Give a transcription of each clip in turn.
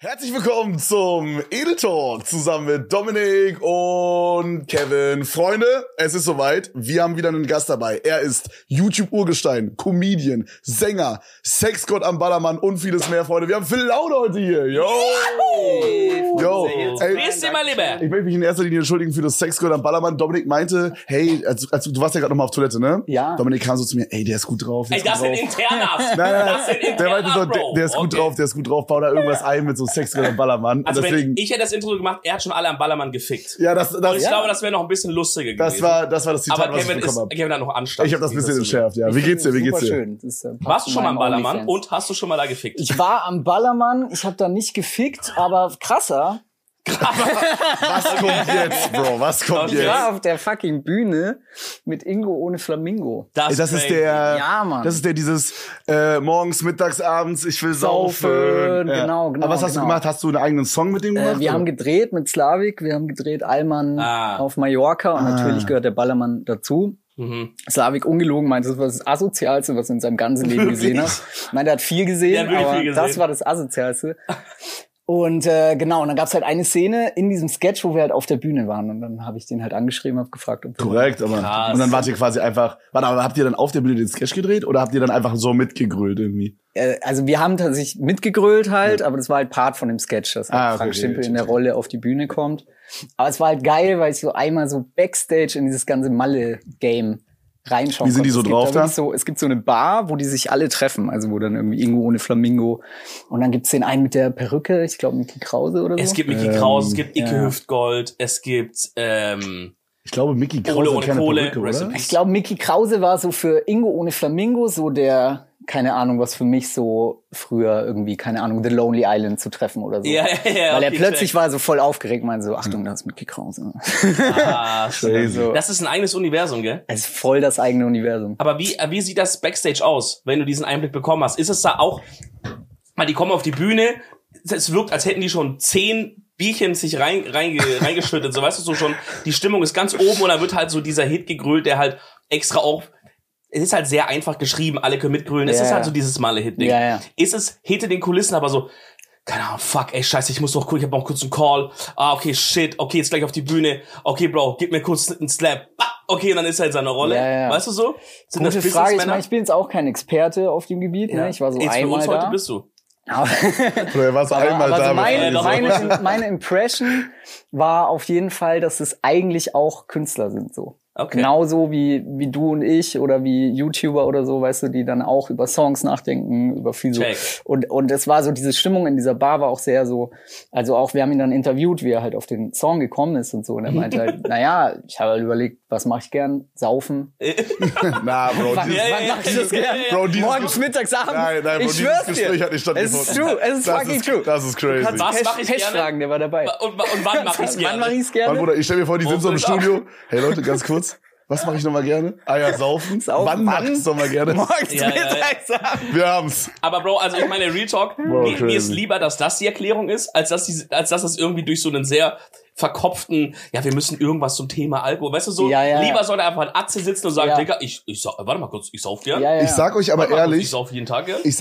Herzlich willkommen zum Edel Talk zusammen mit Dominik und Kevin. Freunde, es ist soweit. Wir haben wieder einen Gast dabei. Er ist YouTube-Urgestein, Comedian, Sänger, Sexgott am Ballermann und vieles mehr, Freunde. Wir haben Phil Laude heute hier. Yo! Yo! Grüß dich mal lieber. Ich möchte mich in erster Linie entschuldigen für das Sexgott am Ballermann. Dominik meinte, hey, du warst ja gerade nochmal auf Toilette, ne? Ja. Dominik kam so zu mir, ey, der ist gut drauf. Ey, das sind Internas. Das sind Internas, Der meinte so, Bro. der ist gut drauf, der ist gut drauf. Bau da irgendwas ein mit so Sexgott am Ballermann. Also deswegen, wenn ich hätte das Intro gemacht, er hat schon alle am Ballermann gefickt. ja, das Und ich glaube, das wäre noch ein bisschen lustiger gewesen. Das war das Zitat, aber was ich Kevin, bekommen habe. Kevin hat noch Anstand. Ich habe das ein bisschen entschärft, ja. Wie geht's dir? Super schön. Das, Warst du schon mal am Ballermann OnlyFans. und hast du schon mal da gefickt? Ich war am Ballermann, ich habe da nicht gefickt, aber krasser. Was kommt jetzt, Bro? Was kommt Okay. Ich war jetzt? auf der fucking Bühne mit Ingo ohne Flamingo. Ey, das ist crazy. der, Ja, Mann. das ist der dieses morgens, mittags, abends, ich will saufen. Saufen, genau, Aber was hast du genau. gemacht? Hast du einen eigenen Song mit dem gemacht? Wir oder? haben gedreht mit Slavik, wir haben gedreht Allmann auf Mallorca und natürlich gehört der Ballermann dazu. Slavik ungelogen meinte, das war das Asozialste, was er in seinem ganzen Leben gesehen hat. Ich meine, er hat viel gesehen, Der hat wirklich aber viel gesehen. das war das Asozialste. Und genau, und dann gab's halt eine Szene in diesem Sketch, wo wir halt auf der Bühne waren. Und dann habe ich den halt angeschrieben, habe gefragt, ob wir Korrekt, aber Krass. und dann wart ihr quasi einfach, warte, aber habt ihr dann auf der Bühne den Sketch gedreht oder habt ihr dann einfach so mitgegrölt irgendwie? also wir haben tatsächlich mitgegrölt halt, aber das war halt Part von dem Sketch, dass halt Okay, Frank Stimpel okay. in der Rolle auf die Bühne kommt. Aber es war halt geil, weil ich so einmal so Backstage in dieses ganze Malle-Game reinschauen Wie sind die konnte. so drauf da? Es gibt so eine Bar, wo die sich alle treffen, also wo dann irgendwie Ingo ohne Flamingo und dann gibt's den einen mit der Perücke, ich glaube Micky Krause oder so. Es gibt Micky Krause, es gibt Icke ja. Hüftgold, es gibt Ich glaube, Micky Krause Kohle hat ohne keine Kohle, Perücke, Rest in oder? Peace. Ich glaube, Micky Krause war so für Ingo ohne Flamingo so der, keine Ahnung, was für mich so früher irgendwie, keine Ahnung, The Lonely Island zu treffen oder so. Ja, Weil er okay, plötzlich check. war so voll aufgeregt, meinte so, Achtung, da ist Micky Krause. Crazy. Das ist ein eigenes Universum, gell? Es ist voll das eigene Universum. Aber wie sieht das Backstage aus, wenn du diesen Einblick bekommen hast? Ist es da auch, weil die kommen auf die Bühne, es wirkt, als hätten die schon 10 Bierchen sich reingeschüttet, so weißt du, so schon, die Stimmung ist ganz oben und dann wird halt so dieser Hit gegrölt, der halt extra auch, es ist halt sehr einfach geschrieben, alle können mitgrölen, es Ja, ist halt ja. so dieses Malle-Hit-Ding. Ja, ja. Ist es hinter den Kulissen aber so, keine Ahnung, fuck, ey, scheiße, ich muss noch kurz, ich hab noch kurz einen Call, okay, shit, okay, jetzt gleich auf die Bühne, okay, Bro, gib mir kurz einen Slap, okay, und dann ist er in seiner Rolle, Ja, ja. weißt du so? Sind Gute das Frage, ich Businessmänner? meine, ich bin jetzt auch kein Experte auf dem Gebiet, ne? Ich war so Jetzt für einmal uns da. heute bist du. Aber, Oder warst du einmal aber da? so Ja, meine Impression war auf jeden Fall, dass es eigentlich auch Künstler sind, so. Okay. Genauso wie du und ich oder wie YouTuber oder so, weißt du, die dann auch über Songs nachdenken, über viel so. Check. Und es war so, diese Stimmung in dieser Bar war auch sehr so, also auch, wir haben ihn dann interviewt, wie er halt auf den Song gekommen ist und so. Und er meinte halt, naja, ich habe halt überlegt, was mache ich gern? Saufen. Na, Bro, Wann mach ich das gern? Bro, dieses Morgens, mittags, abends. Nein, Bro, ich dieses schwör's Gespräch dir. hat nicht Es ist true, es ist fucking true. Das ist crazy. Kannst Was mach ich Pesch gerne? fragen, der war dabei. Und wann mach ich's gerne? Wann mach ich's Mann, gerne? Bruder, ich stell mir vor, die sind so im Wo soll ich Studio. Hey Leute, ganz kurz. Was mache ich nochmal gerne? Ja, saufen. Saufen. Wann mach ich's nochmal gerne? Morgens, Ja, ja, ja. mittags, abends. Wir haben's. Aber Bro, also ich meine, Real Talk, Bro, mir ist crazy. lieber, dass das die Erklärung ist, als dass das irgendwie durch so einen sehr verkopften, ja, wir müssen irgendwas zum Thema Alkohol, weißt du so, Ja, ja, lieber ja. soll er einfach ein Atze sitzen und sagen, Ja. Digga, warte mal kurz, ich sauf gern. Ja, ja. Ich sag euch aber Warte mal kurz, ich ehrlich, sauf jeden Tag gern. ich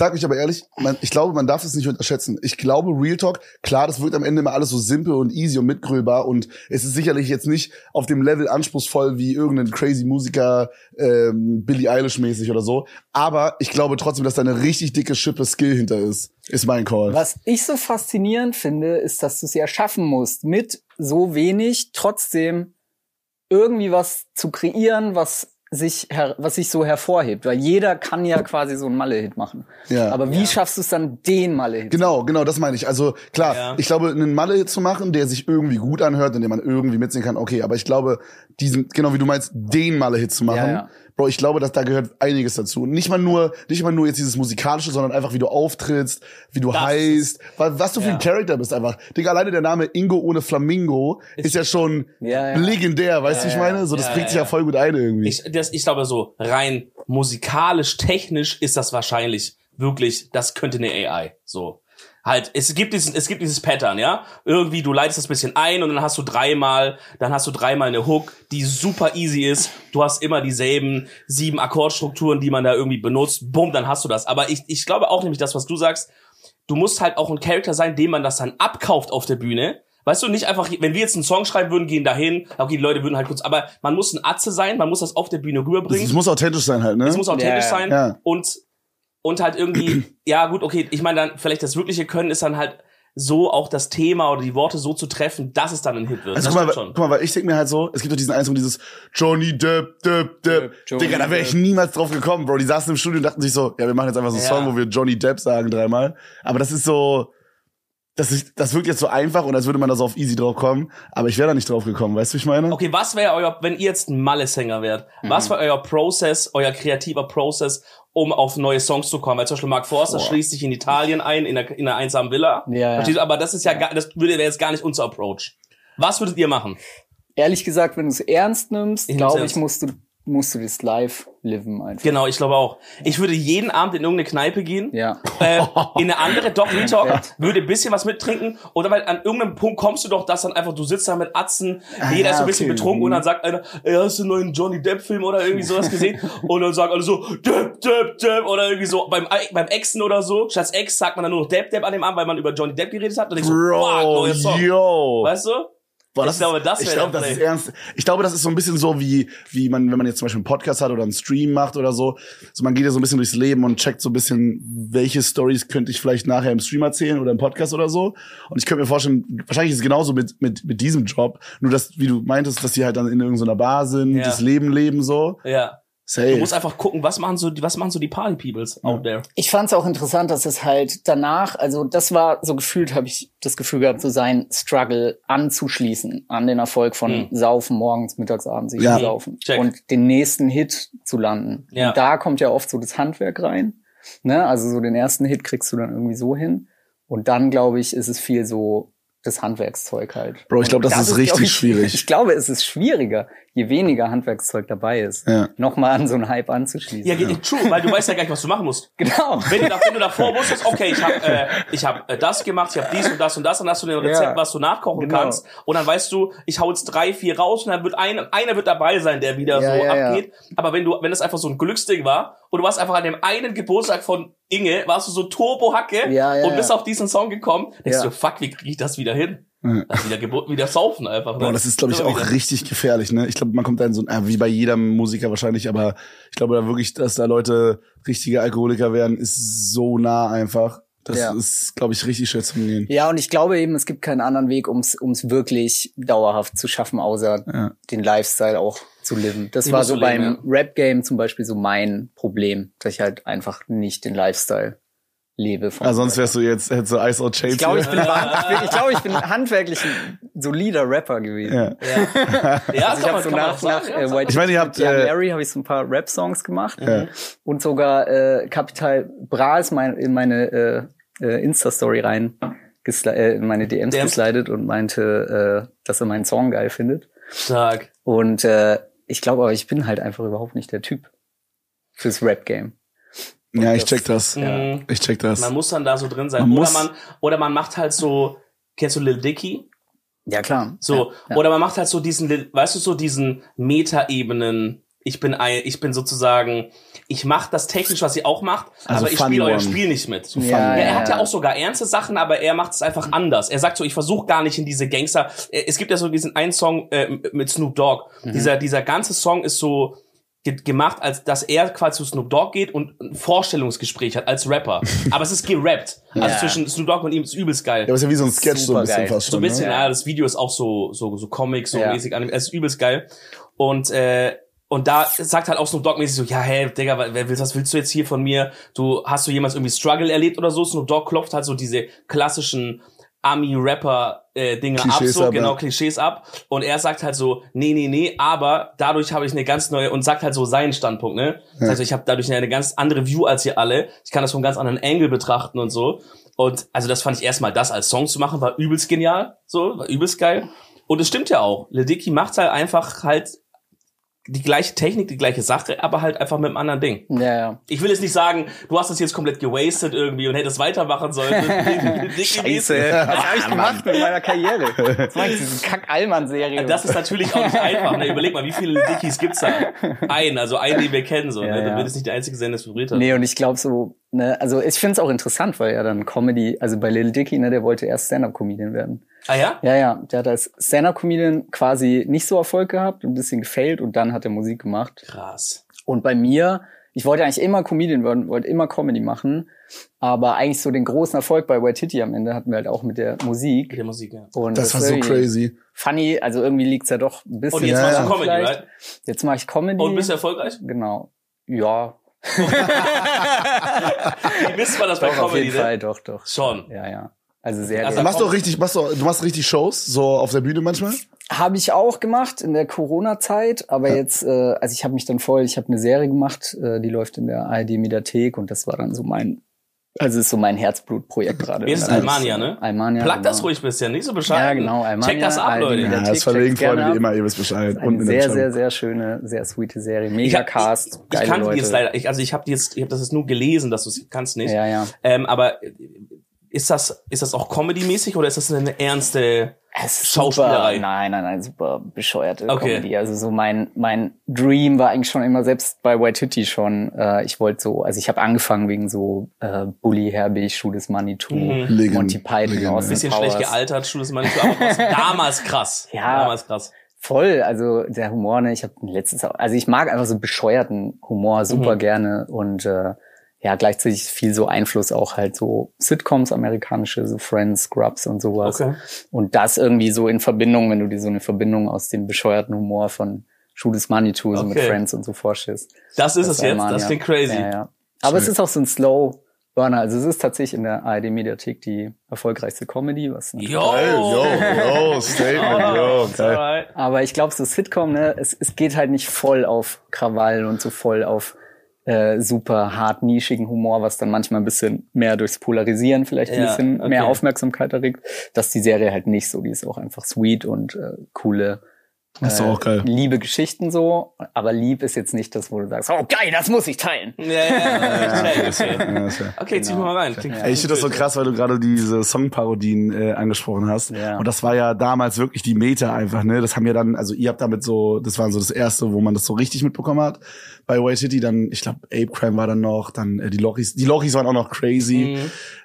glaube, man darf es nicht unterschätzen. Ich glaube, Real Talk, klar, das wirkt am Ende immer alles so simpel und easy und mitgrölbar und es ist sicherlich jetzt nicht auf dem Level anspruchsvoll wie irgendein crazy Musiker, Billie Eilish mäßig oder so. Aber ich glaube trotzdem, dass da eine richtig dicke Schippe Skill hinter ist mein Call. Was ich so faszinierend finde, ist, dass du es ja schaffen musst, mit so wenig trotzdem irgendwie was zu kreieren, was sich so hervorhebt. Weil jeder kann ja quasi so einen Malle-Hit machen. Ja. Aber wie schaffst du es dann, den Malle-Hit? Genau, das meine ich. Also klar, Ja. ich glaube, einen Malle-Hit zu machen, der sich irgendwie gut anhört, in dem man irgendwie mitsingen kann, okay, aber ich glaube, genau wie du meinst, den Malle-Hit zu machen, Ja. Bro, ich glaube, dass da gehört einiges dazu. Und nicht mal nur jetzt dieses Musikalische, sondern einfach, wie du auftrittst, wie du heißt, was du für ein Charakter bist einfach. Digga, alleine der Name Ingo ohne Flamingo ist ja schon legendär, weißt du, wie ich meine? So, das prägt sich ja voll gut ein irgendwie. Ich glaube so, rein musikalisch, technisch ist das wahrscheinlich wirklich, das könnte eine AI, so. Halt, es gibt dieses Pattern, ja. Irgendwie, du leitest das bisschen ein und dann hast du dreimal eine Hook, die super easy ist. Du hast immer dieselben 7 Akkordstrukturen, die man da irgendwie benutzt. Bumm, dann hast du das. Aber ich glaube auch nämlich das, was du sagst. du musst halt auch ein Charakter sein, dem man das dann abkauft auf der Bühne. Weißt du, nicht einfach, wenn wir jetzt einen Song schreiben würden, gehen dahin, okay, die Leute würden halt kurz, aber man muss ein Atze sein, man muss das auf der Bühne rüberbringen. Es muss authentisch sein halt, ne? Es muss authentisch sein Ja. und halt irgendwie, ja gut, okay, ich meine dann, vielleicht das wirkliche Können ist dann halt so auch das Thema oder die Worte so zu treffen, dass es dann ein Hit wird. Also guck mal, weil ich denke mir halt so, es gibt doch diesen einen Song, dieses Johnny Depp. Digga, da wäre ich niemals drauf gekommen, Bro. Die saßen im Studio und dachten sich so, ja, wir machen jetzt einfach so einen Song, wo wir Johnny Depp sagen 3-mal. Aber das ist so, das wirkt jetzt so einfach und als würde man da so auf easy drauf kommen. Aber ich wäre da nicht drauf gekommen, weißt du, wie ich meine? Okay, was wäre euer, wenn ihr jetzt ein Malle-Sänger wärt, was wäre euer Prozess, euer kreativer Prozess, um auf neue Songs zu kommen? Weil zum Beispiel Mark Forster schließt sich in Italien ein, in einer einsamen Villa. Ja. Verstehst du? Aber das ist ja, das wäre jetzt gar nicht unser Approach. Was würdet ihr machen? Ehrlich gesagt, wenn du es ernst nimmst, Ich glaube nehm's ich, musst du das live liven einfach. Genau, ich glaube auch. Ich würde jeden Abend in irgendeine Kneipe gehen. Ja. In eine andere, doch, Real Talk, würde ein bisschen was mittrinken. Oder weil an irgendeinem Punkt kommst du doch, dass dann einfach, du sitzt da mit Atzen, jeder ist so ein bisschen betrunken und dann sagt einer, ey, hast du einen neuen Johnny Depp-Film oder irgendwie sowas gesehen? Und dann sagen alle so, Depp, oder irgendwie so, beim Exen oder so. Statt Ex sagt man dann nur noch Depp an dem Abend, weil man über Johnny Depp geredet hat. Und ich so, fuck, neuer Song. Yo. Weißt du? Boah, Ich glaube, das ist ernst. Ich glaube, das ist so ein bisschen so wie man, wenn man jetzt zum Beispiel einen Podcast hat oder einen Stream macht oder so. So, man geht ja so ein bisschen durchs Leben und checkt so ein bisschen, welche Stories könnte ich vielleicht nachher im Stream erzählen oder im Podcast oder so. Und ich könnte mir vorstellen, wahrscheinlich ist es genauso mit diesem Job. Nur, dass, wie du meintest, dass die halt dann in irgendeiner Bar sind, das Leben leben so. Ja. Safe. Du musst einfach gucken, was machen so die Party-Peoples out there. Ich fand es auch interessant, dass es halt danach, also das war so gefühlt, habe ich das Gefühl gehabt, so sein Struggle anzuschließen an den Erfolg von Saufen, morgens, mittags, abends, saufen. Check. Und den nächsten Hit zu landen. Ja. Und da kommt ja oft so das Handwerk rein. Ne? Also so den ersten Hit kriegst du dann irgendwie so hin. Und dann, glaube ich, ist es viel so das Handwerkszeug halt. Bro, ich glaube, das ist richtig schwierig. Ich glaube, es ist schwieriger, je weniger Handwerkszeug dabei ist, nochmal an so einen Hype anzuschließen. Ja, true, weil du weißt ja gar nicht, was du machen musst. Genau. Wenn du davor wusstest, okay, ich hab das gemacht, ich habe dies und das, dann hast du ein Rezept, was du nachkochen kannst. Und dann weißt du, ich hau jetzt 3, 4 raus und dann wird einer wird dabei sein, der wieder abgeht. Aber wenn das einfach so ein Glücksding war und du warst einfach an dem einen Geburtstag von Inge, warst du so Turbo-Hacke und bist auf diesen Song gekommen, denkst du, fuck, wie krieg ich das wieder hin? Das wieder saufen einfach. Ne? Boah, das ist, glaube ich, auch richtig gefährlich, ne? Ich glaube, man kommt da in so wie bei jedem Musiker wahrscheinlich, aber ich glaube da wirklich, dass da Leute richtige Alkoholiker werden, ist so nah einfach. Das ist, glaube ich, richtig schwer zu umgehen. Ja, und ich glaube eben, es gibt keinen anderen Weg, ums wirklich dauerhaft zu schaffen, außer den Lifestyle auch zu leben. Das war so beim Rap-Game zum Beispiel so mein Problem, dass ich halt einfach nicht den Lifestyle lebe. Sonst wärst du jetzt, hättest du Ice Out Chains. Ich glaube, ich bin handwerklich ein solider Rapper gewesen. Ja, also ich habe so nach White ich meine, ihr habt Larry habe ich so ein paar Rap-Songs gemacht und sogar Capital Bra ist in meine Insta-Story rein in meine DMs geslidet und meinte, dass er meinen Song geil findet. Stark. Und ich glaube aber, ich bin halt einfach überhaupt nicht der Typ fürs Rap-Game. Ja, ich check das. Ja. Ich check das. Man muss dann da so drin sein. Oder man macht halt so, kennst du Lil Dicky? Ja, klar. So, oder man macht halt so diesen, weißt du, so diesen Meta-Ebenen. Ich bin sozusagen, ich mache das technisch, was sie auch macht, also aber ich spiele euer Spiel nicht mit. So er hat ja auch sogar ernste Sachen, aber er macht es einfach anders. Er sagt so, ich versuche gar nicht in diese Gangster. Es gibt ja so diesen einen Song mit Snoop Dogg. Dieser ganze Song ist so gemacht, als dass er quasi zu Snoop Dogg geht und ein Vorstellungsgespräch hat als Rapper. Aber es ist gerappt. Also zwischen Snoop Dogg und ihm ist übelst geil. Ja, aber ist ja wie so ein Sketch so ein bisschen fast schon. So ein bisschen, das Video ist auch so Comic, so mäßig animiert. Es ist übelst geil. Und da sagt halt auch Snoop Dogg mäßig so, ja, hey, Digga, was willst du jetzt hier von mir? Hast du jemals irgendwie Struggle erlebt oder so? Snoop Dogg klopft halt so diese klassischen Ami-Rapper-Dinge ab, so, genau, Klischees ab. Und er sagt halt so, nee, aber dadurch habe ich eine ganz neue, und sagt halt so seinen Standpunkt, ne? Das heißt, ich habe dadurch eine ganz andere View als ihr alle. Ich kann das von einem ganz anderen Angle betrachten und so. Und also das fand ich erstmal, das als Song zu machen, war übelst genial, so, war übelst geil. Und es stimmt ja auch. Lil Dicky macht halt einfach die gleiche Technik, die gleiche Sache, aber halt einfach mit einem anderen Ding. Ja. Ich will jetzt nicht sagen, du hast es jetzt komplett gewastet irgendwie und hättest weitermachen sollen. Scheiße, was habe ich gemacht mit meiner Karriere? Das war diese Kack-Allmann-Serie. Das ist natürlich auch nicht einfach. Ne? Überleg mal, wie viele Dickies gibt's da? Also einen, den wir kennen. So, ne? Dann wird es nicht der einzige sein, der es berührt hat. Nee, und ich glaube so, ne, also ich finde es auch interessant, weil er dann Comedy, also bei Lil Dicky, ne, der wollte erst Stand-Up-Comedian werden. Ah ja? Ja, der hat als Stand-Up-Comedian quasi nicht so Erfolg gehabt, ein bisschen gefailt und dann hat er Musik gemacht. Krass. Und bei mir, ich wollte eigentlich immer Comedian werden, wollte immer Comedy machen, aber eigentlich so den großen Erfolg bei White Titty am Ende hatten wir halt auch mit der Musik. Mit der Musik, ja. Und Das war so crazy. Funny, also irgendwie liegt's ja doch ein bisschen. Und jetzt machst du Comedy, right? Jetzt mache ich Comedy. Und bist du erfolgreich? Genau. Ja. Wie wisst man das bei Doch, Comedy, auf jeden ne? Fall, doch. Schon. Ja. Also sehr Also gerne. Du machst richtig Shows, so auf der Bühne manchmal? Habe ich auch gemacht in der Corona-Zeit, aber jetzt, also ich habe mich dann ich habe eine Serie gemacht, die läuft in der ARD-Mediathek und das war dann so ist so mein Herzblutprojekt gerade. Wie ist es Almania, ne? Almania. Plug genau. das ruhig ein bisschen, nicht so bescheiden. Ja, genau, Almania. Check das ab, Leute. ARD-Mediathek, Ja, das verlegen checkt's Freunde gerne wie immer, ab. ihr wisst Bescheid. Eine sehr schöne, sehr sweete Serie. Mega Cast, Ich geile kannte Leute. die jetzt leider, ich habe das jetzt nur gelesen, dass du es kannst nicht. Ja. Aber ist das auch Comedy-mäßig oder ist das eine ernste Es ist Schauspielerei? Super, nein, super bescheuerte Okay. Comedy. Also so mein Dream war eigentlich schon immer, selbst bei White Titty schon, ich wollte so, also ich habe angefangen wegen so Bully Herbig, Schuh des Manitou, Legend. Monty Python, Legend, Austin Bisschen Powers. schlecht gealtert, Schuh des Manitou, aber trotzdem damals krass. Ja. Damals krass. Voll, also der Humor, ne, ich habe letztens auch, also ich mag einfach so bescheuerten Humor super gerne und ja, gleichzeitig viel so Einfluss auch halt so Sitcoms, amerikanische, so Friends, Scrubs und sowas. Okay. Und das irgendwie so in Verbindung, wenn du dir so eine Verbindung aus dem bescheuerten Humor von Schuh des Manitou so mit Okay. Friends und so vorstellst. Das ist es jetzt, Almania. das klingt crazy. Ja. Aber es ist auch so ein Slow Burner, also es ist tatsächlich in der ARD-Mediathek die erfolgreichste Comedy, was Yo! Statement, yo, geil. Alright. Aber ich glaube, so Sitcom, ne, es geht halt nicht voll auf Krawall und so voll auf super hart nischigen Humor, was dann manchmal ein bisschen mehr durchs Polarisieren vielleicht ein Ja, bisschen okay. mehr Aufmerksamkeit erregt. Das ist die Serie halt nicht so. Die ist auch einfach sweet und coole, Das ist doch auch geil. liebe Geschichten so. Aber lieb ist jetzt nicht das, wo du sagst, oh geil, das muss ich teilen. Ja. Okay, Ja, ist ja. okay, zieh mal rein. Klingt Ey, ich finde das so krass, weil du gerade diese Songparodien angesprochen hast. Ja. Und das war ja damals wirklich die Meta einfach, ne? Das haben ja dann, also ihr habt damit so, das war so das erste, wo man das so richtig mitbekommen hat. Bei White City dann, ich glaube, Ape Crime war dann noch, dann die Lochis waren auch noch crazy.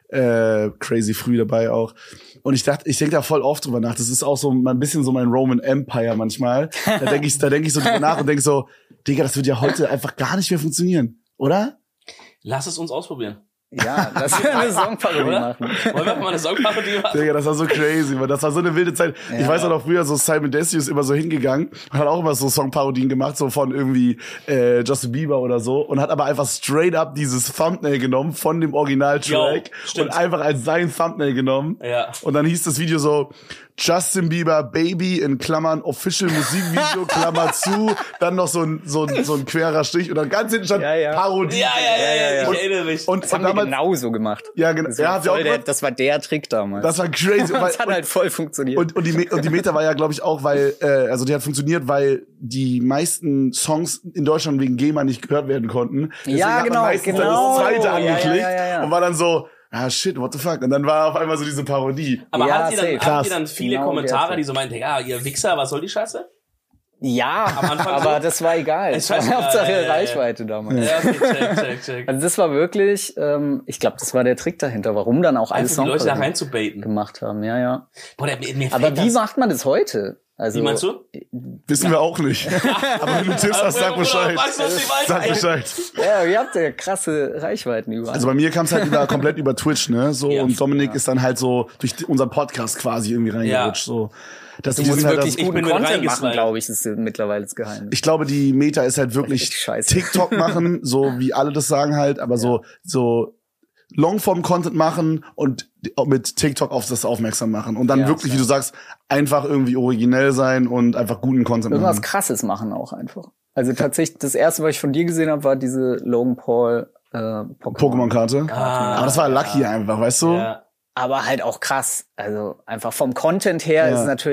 Crazy früh dabei auch. Und ich denke da voll oft drüber nach. Das ist auch so ein bisschen so mein Roman Empire manchmal. Da denke ich so drüber nach und denke so, Digga, das wird ja heute einfach gar nicht mehr funktionieren, oder? Lass es uns ausprobieren. Ja, das wir eine Songparodie Oder? machen. Wollen wir mal eine Songparodie machen? Digga, das war so crazy, man. Das war so eine wilde Zeit. Ja. Ich weiß auch noch früher, so Simon Desue ist immer so hingegangen und hat auch immer so Songparodien gemacht, so von irgendwie Justin Bieber oder so, und hat aber einfach straight up dieses Thumbnail genommen von dem Originaltrack Jo, stimmt. und einfach als sein Thumbnail genommen. Ja. Und dann hieß das Video so Justin Bieber Baby in Klammern Official Musikvideo Klammer zu, dann noch so ein querer Strich und dann ganz hinten stand Ja. Parodie. Ja, ich erinnere mich. Und Das haben wir damals, genauso gemacht. ja, genau. Das Ja, war, habt ihr auch voll gemacht? das war der Trick damals. Das war crazy. Das hat halt voll funktioniert. Und die Meta war ja, glaube ich, auch, weil, also die hat funktioniert, weil die meisten Songs in Deutschland wegen GEMA nicht gehört werden konnten. Deswegen Ja, hat man genau, meistens dann genau. das zweite Ja, angeklickt ja. und war dann so, ah shit, what the fuck? Und dann war auf einmal so diese Parodie. Aber Ja, habt ihr safe. dann Krass. viele Genau Kommentare, der die so meinten, ja, ihr Wichser, was soll die Scheiße? Ja, Anfang aber so? das war egal. Ich weiß nicht, Hauptsache ja. Reichweite damals. Ja, okay, check. Also das war wirklich, ich glaube, das war der Trick dahinter, warum dann auch alle Einfach die Leute da Songs reinzubaiten. gemacht haben. Ja. Boah, mir Aber fällt wie das- macht man das heute? Also, Wie meinst du? Wissen wir auch nicht. Aber wenn du Tipps hast, sag Bescheid. Weißt du, was ich meine? Sag Bescheid. Ja, ihr habt ja krasse Reichweiten überall. Also bei mir kam es halt komplett über Twitch, ne? So, Ja. und Dominik ist dann halt so durch unseren Podcast quasi irgendwie reingerutscht. Ja. So. Dass du die musst sind halt wirklich das, ich guten bin mit Content machen, reingesliden. glaube ich, ist mittlerweile das Geheimnis. ich glaube, die Meta ist halt wirklich echt scheiße. TikTok machen, so wie alle das sagen halt, aber so Longform-Content machen und mit TikTok auf das aufmerksam machen. Und dann Ja, wirklich, ja. wie du sagst, einfach irgendwie originell sein und einfach guten Content Irgendwas machen. Krasses machen auch einfach. Also tatsächlich, das erste, was ich von dir gesehen habe, war diese Logan Paul Pokémon-Karte. Aber das war lucky einfach, weißt du? Ja. Aber halt auch krass. Also einfach vom Content her Ja. ist es natürlich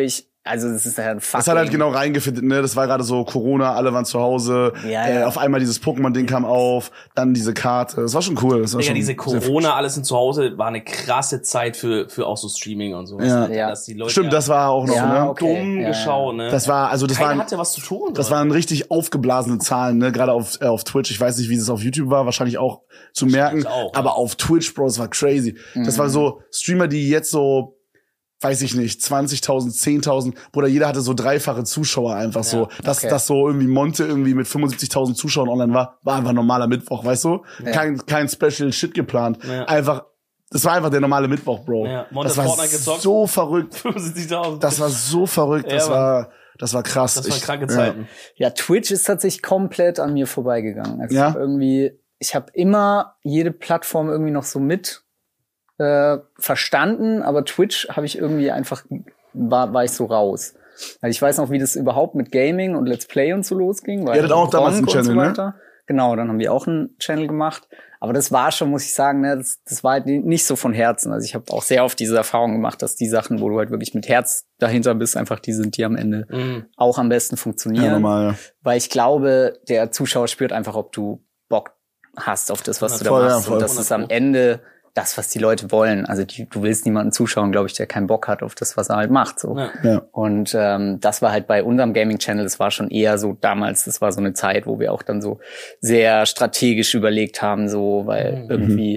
Also das ist ja ein fucking... Das hat halt genau reingefittet, ne? Das war gerade so Corona, alle waren zu Hause. Ja. Auf einmal dieses Pokémon-Ding kam auf, dann diese Karte. Das war schon cool. Das war Ja, schon diese Corona, alles sind zu Hause, war eine krasse Zeit für auch so Streaming und so. Ja. Dass die Leute Stimmt, das war auch noch, Ja, ne? okay. dumm Ja, geschaut, ne? Das war, also das Keiner waren, hatte was zu tun. das waren richtig aufgeblasene Zahlen, ne? Gerade auf Twitch. Ich weiß nicht, wie es auf YouTube war, wahrscheinlich auch zu merken. Auch, aber auf Twitch, Bro, das war crazy. Das war so Streamer, die jetzt so, weiß ich nicht, 20.000, 10.000, Bruder, jeder hatte so dreifache Zuschauer einfach so. Dass so irgendwie Monte irgendwie mit 75.000 Zuschauern online war einfach normaler Mittwoch, weißt du? Kein Special Shit geplant. Ja. Das war einfach der normale Mittwoch, Bro. Ja. Monte Das war Fortnite gezockt. so verrückt. 75.000. Das war so verrückt. Das war krass. Das waren kranke Zeiten. Ja, Twitch ist tatsächlich komplett an mir vorbeigegangen. Also Ja? ich habe immer jede Plattform irgendwie noch so mit verstanden, aber Twitch habe ich irgendwie einfach, war ich so raus. Also ich weiß noch, wie das überhaupt mit Gaming und Let's Play und so losging. Weil Ihr hattet auch damals einen Channel, ne? Genau, dann haben wir auch einen Channel gemacht. Aber das war schon, muss ich sagen, ne, das war halt nicht so von Herzen. Also ich habe auch sehr oft diese Erfahrung gemacht, dass die Sachen, wo du halt wirklich mit Herz dahinter bist, einfach die sind, die am Ende auch am besten funktionieren. Ja, normal, ja. Weil ich glaube, der Zuschauer spürt einfach, ob du Bock hast auf das, was du da machst. voll. Und das ist am Ende das, was die Leute wollen. Also du willst niemanden zuschauen, glaube ich, der keinen Bock hat auf das, was er halt macht. So. Ja. Und das war halt bei unserem Gaming-Channel, das war schon eher so damals, das war so eine Zeit, wo wir auch dann so sehr strategisch überlegt haben, so, weil irgendwie,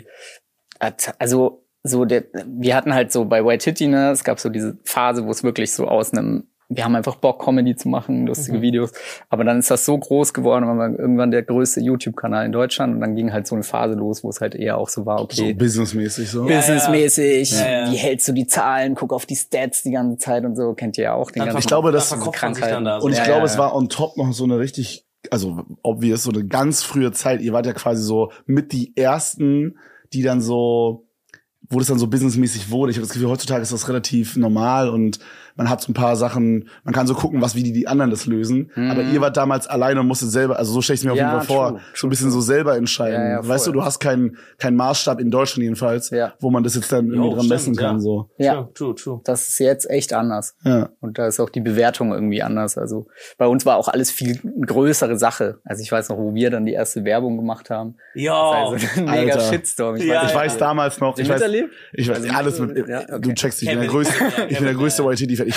wir hatten halt so bei White Hitty, ne, es gab so diese Phase, wo es wirklich so wir haben einfach Bock, Comedy zu machen, lustige Videos. Aber dann ist das so groß geworden, weil wir irgendwann der größte YouTube-Kanal in Deutschland und dann ging halt so eine Phase los, wo es halt eher auch so war, okay. So businessmäßig so. Businessmäßig, Ja. wie hältst du die Zahlen, guck auf die Stats die ganze Zeit und so, kennt ihr ja auch den ganzen Ich glaube, das verkopft man sich dann da so. Und ich Ja, glaube, ja, es war on top noch so eine richtig, also obvious, so eine ganz frühe Zeit. Ihr wart ja quasi so mit die ersten, die dann so, wo das dann so businessmäßig wurde. Ich habe das Gefühl, heutzutage ist das relativ normal und man hat so ein paar Sachen, man kann so gucken, wie die anderen das lösen. Aber ihr wart damals alleine und musstet selber, also so stelle ich mir auf jeden Fall vor, so ein bisschen so selber entscheiden. Ja, weißt du, du hast keinen Maßstab in Deutschland jedenfalls, wo man das jetzt dann irgendwie dran messen kann. So. Ja, True. das ist jetzt echt anders. Ja. Und da ist auch die Bewertung irgendwie anders. Also bei uns war auch alles viel größere Sache. Also ich weiß noch, wo wir dann die erste Werbung gemacht haben. Ja. Das ist also ein mega Alter. Shitstorm. Ich weiß damals noch, ich weiß alles mit, Ja, okay. du checkst, ich bin Kevin. der größte YTD-Fan.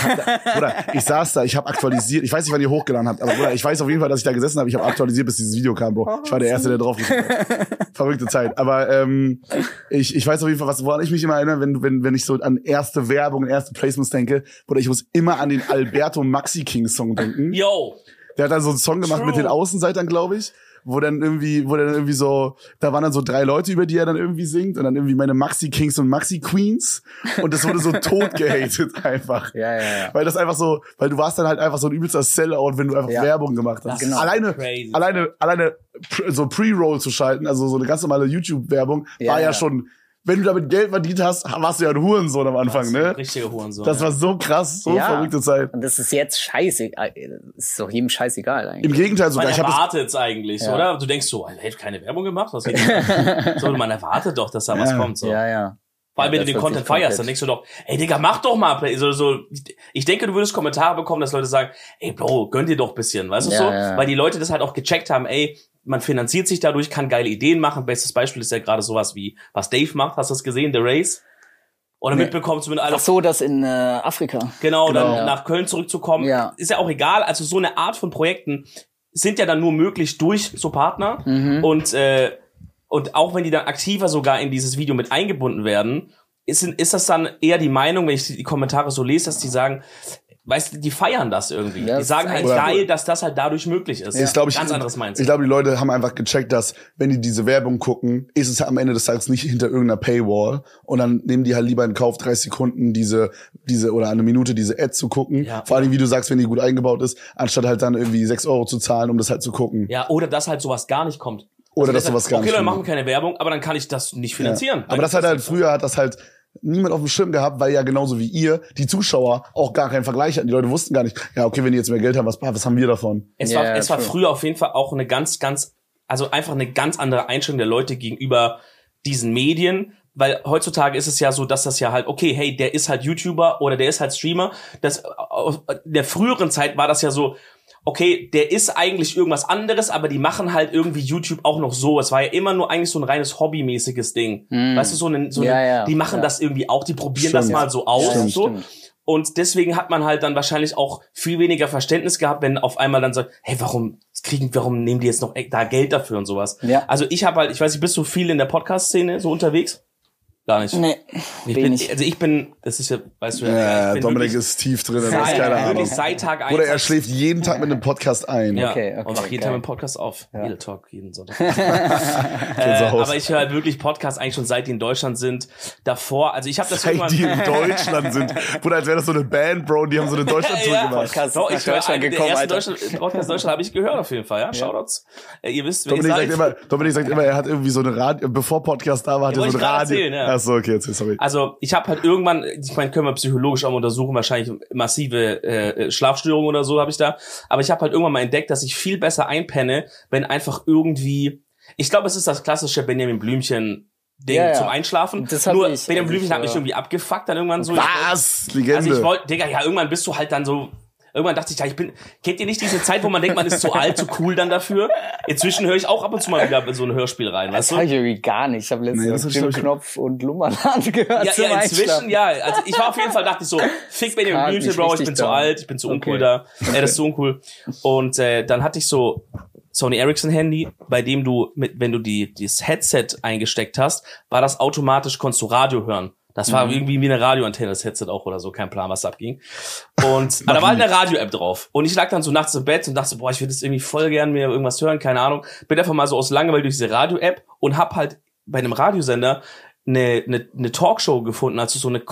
Ich saß da, ich habe aktualisiert, ich weiß nicht, wann ihr hochgeladen habt, aber Bruder, ich weiß auf jeden Fall, dass ich da gesessen habe, ich habe aktualisiert, bis dieses Video kam, Bro. Ich war der Erste, der drauf geklickt hat. Verrückte Zeit. Aber ich weiß auf jeden Fall, woran ich mich immer erinnere, wenn ich so an erste Werbung, erste Placements denke, Bruder, ich muss immer an den Alberto Maxi King Song denken. Yo. Der hat dann so einen Song gemacht mit den Außenseitern, glaube ich. Wo dann irgendwie so, da waren dann so 3 Leute, über die er dann irgendwie singt und dann irgendwie meine Maxi Kings und Maxi Queens und das wurde so tot gehatet einfach. Ja. Weil das einfach so, weil du warst dann halt einfach so ein übelster Sellout, wenn du einfach Werbung gemacht hast. Genau. Alleine so Pre-Roll zu schalten, also so eine ganz normale YouTube-Werbung, war ja schon, wenn du damit Geld verdient hast, warst du ja ein Hurensohn am Anfang, ne? Richtiger Hurensohn. Das war so krass, so verrückte Zeit. Und das ist jetzt scheißegal. Das ist doch jedem scheißegal eigentlich. Im Gegenteil sogar. Man Ich habe erwartet's eigentlich, oder? Du denkst so, hätte keine Werbung gemacht? Was geht denn? So, man erwartet doch, dass da was kommt. So. Ja. Vor allem, wenn das du den wird Content sich feierst, komplett- dann denkst du doch, ey Digga, mach doch mal. Ich denke, du würdest Kommentare bekommen, dass Leute sagen, ey Bro, gönn dir doch ein bisschen, weißt du so? Ja. Weil die Leute das halt auch gecheckt haben, ey, man finanziert sich dadurch, kann geile Ideen machen. Bestes Beispiel ist ja gerade sowas wie, was Dave macht. Hast du das gesehen? The Race? Oder mitbekommen zumindest Ach so, das in Afrika. Genau, dann Ja. nach Köln zurückzukommen. Ja. Ist ja auch egal. Also so eine Art von Projekten sind ja dann nur möglich durch so Partner. Und auch wenn die dann aktiver sogar in dieses Video mit eingebunden werden, ist das dann eher die Meinung, wenn ich die Kommentare so lese, dass die sagen, weißt du, die feiern das irgendwie. Ja, Die sagen halt oder- geil, dass das halt dadurch möglich ist. Ist, glaub Ganz anderes Mindset. Ich glaube, die Leute haben einfach gecheckt, dass, wenn die diese Werbung gucken, ist es am Ende des Tages nicht hinter irgendeiner Paywall. Und dann nehmen die halt lieber in Kauf, 30 Sekunden diese oder eine Minute diese Ad zu gucken. Ja. Vor allem, wie du sagst, wenn die gut eingebaut ist, anstatt halt dann irgendwie 6 € zu zahlen, um das halt zu gucken. Ja, oder dass halt sowas gar nicht kommt. Oder dass deshalb, sowas gar okay, nicht Leute, kommt. machen keine Werbung, aber dann kann ich das nicht finanzieren. Aber das hat halt früher hat das halt niemand auf dem Schirm gehabt, weil ja genauso wie ihr, die Zuschauer auch gar keinen Vergleich hatten. Die Leute wussten gar nicht, ja, okay, wenn die jetzt mehr Geld haben, was haben wir davon? Es Ja, war true. früher auf jeden Fall auch eine ganz, also einfach eine ganz andere Einstellung der Leute gegenüber diesen Medien, weil heutzutage ist es ja so, dass das ja halt, okay, hey, der ist halt YouTuber oder der ist halt Streamer. Das, in der früheren Zeit war das ja so, okay, der ist eigentlich irgendwas anderes, aber die machen halt irgendwie YouTube auch noch so. Es war ja immer nur eigentlich so ein reines hobbymäßiges Ding. Weißt du, die machen das irgendwie auch, die probieren das mal so aus und so. Stimmt. Und deswegen hat man halt dann wahrscheinlich auch viel weniger Verständnis gehabt, wenn auf einmal dann sagt, hey, warum nehmen die jetzt noch da Geld dafür und sowas? Ja. Also ich habe halt, ich weiß nicht, bist du viel in der Podcast-Szene so unterwegs? Gar nicht. Nee, Ich bin, das ist ja, weißt du ja, ich bin Dominik ist tief drin, das ist keine Ahnung. wirklich seit Tag 1. Oder er schläft jeden Tag mit einem Podcast ein. Ja, Okay, und auch jeden geil. Tag mit dem Podcast auf. Real Talk, jeden Sonntag. Haus. Aber ich höre halt wirklich Podcasts eigentlich schon seit die in Deutschland sind. Davor, also ich habe das Seit die in Deutschland sind. Bruder, als wäre das so eine Band, Bro, und die haben so eine Deutschland-Tour Ja, gemacht. Podcast Doch, ist ich nach höre Deutschland den gekommen, ersten Alter. Podcast Deutschland habe ich gehört auf jeden Fall, ja. Shoutouts. Ihr wisst, wer ihr Dominik sagt immer, er hat irgendwie so eine Radio, bevor Podcast da war, hat er wollte so ein ich gerade Radio. erzählen, ja. Achso, okay, jetzt sorry. Also ich habe halt irgendwann, ich meine, können wir psychologisch auch mal untersuchen, wahrscheinlich massive Schlafstörungen oder so habe ich da. Aber ich habe halt irgendwann mal entdeckt, dass ich viel besser einpenne, wenn einfach irgendwie, ich glaube, es ist das klassische Benjamin Blümchen Ding zum Einschlafen. Das hab Nur ich, Benjamin Blümchen also, hat mich irgendwie abgefuckt dann irgendwann so. Was? Legende. Also ich wollte, Digga, ja, irgendwann bist du halt dann so. Irgendwann dachte ich, ja, kennt ihr nicht diese Zeit, wo man denkt, man ist zu alt, zu cool dann dafür? Inzwischen höre ich auch ab und zu mal wieder in so ein Hörspiel rein, weißt Das du? habe ich irgendwie gar nicht. Ich habe letztens das Jim hab ich- Knopf und Lummerland gehört Ja, zum inzwischen, Einschlafen. ja. Also ich war auf jeden Fall, dachte ich so, fick Benjamin Kam Blümchen, nicht Bro, ich richtig bin zu down. alt, ich bin zu uncool Okay. da. Das ist so uncool. Und dann hatte ich so Sony Ericsson Handy, bei dem du, wenn du das Headset eingesteckt hast, war das automatisch, konntest du Radio hören. Das war irgendwie wie eine Radioantenne, das Headset auch oder so, kein Plan, was da abging. Und aber da war halt eine Radio-App drauf. Und ich lag dann so nachts im Bett und dachte so, boah, ich würde jetzt irgendwie voll gern mir irgendwas hören, keine Ahnung. Bin einfach mal so aus Langeweile durch diese Radio-App und hab halt bei einem Radiosender eine Talkshow gefunden, also so eine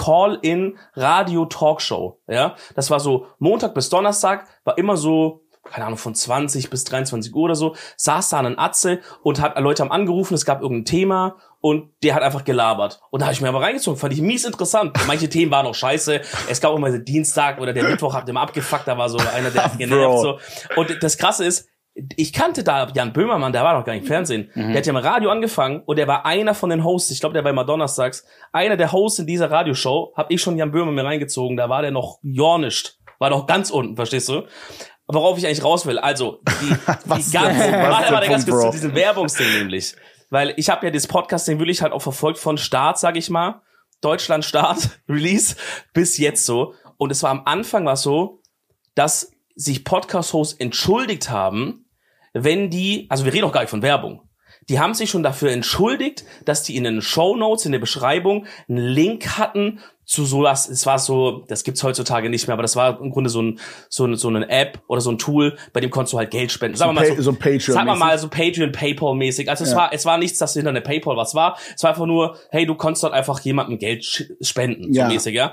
Call-in-Radio-Talkshow, ja. Das war so Montag bis Donnerstag, war immer so, keine Ahnung, von 20 bis 23 Uhr oder so, saß da ein Atze und Leute haben angerufen, es gab irgendein Thema und der hat einfach gelabert. Und da habe ich mir aber reingezogen, fand ich mies interessant. Manche Themen waren auch scheiße. Es gab auch mal so Dienstag oder der Mittwoch, hat immer abgefuckt, da war so einer, der hat genervt, so. Und das Krasse ist, ich kannte da Jan Böhmermann, der war noch gar nicht im Fernsehen. Der hat ja im Radio angefangen und der war einer von den Hosts, ich glaube, der war immer donnerstags, einer der Hosts in dieser Radioshow, hab ich schon Jan Böhmermann mir reingezogen, da war der noch jornischt, war noch ganz unten, verstehst du? Worauf ich eigentlich raus will, also die ganze, warte ganz kurz zu diesem Werbungsding nämlich, weil ich habe ja das Podcasting wirklich halt auch verfolgt von Start, sag ich mal, Deutschland Start, Release, bis jetzt so. Und es war am Anfang war so, dass sich Podcast-Hosts entschuldigt haben, wenn also wir reden auch gar nicht von Werbung. Die haben sich schon dafür entschuldigt, dass die in den Shownotes, in der Beschreibung einen Link hatten zu sowas. Es war so, das gibt's heutzutage nicht mehr, aber das war im Grunde so eine App oder so ein Tool, bei dem konntest du halt Geld spenden. Sagen wir mal so Patreon. Sagen wir mal so Patreon, PayPal-mäßig. Also es war nichts, dass hinter eine PayPal was war. Es war einfach nur, hey, du konntest dort einfach jemandem Geld spenden, so mäßig, ja.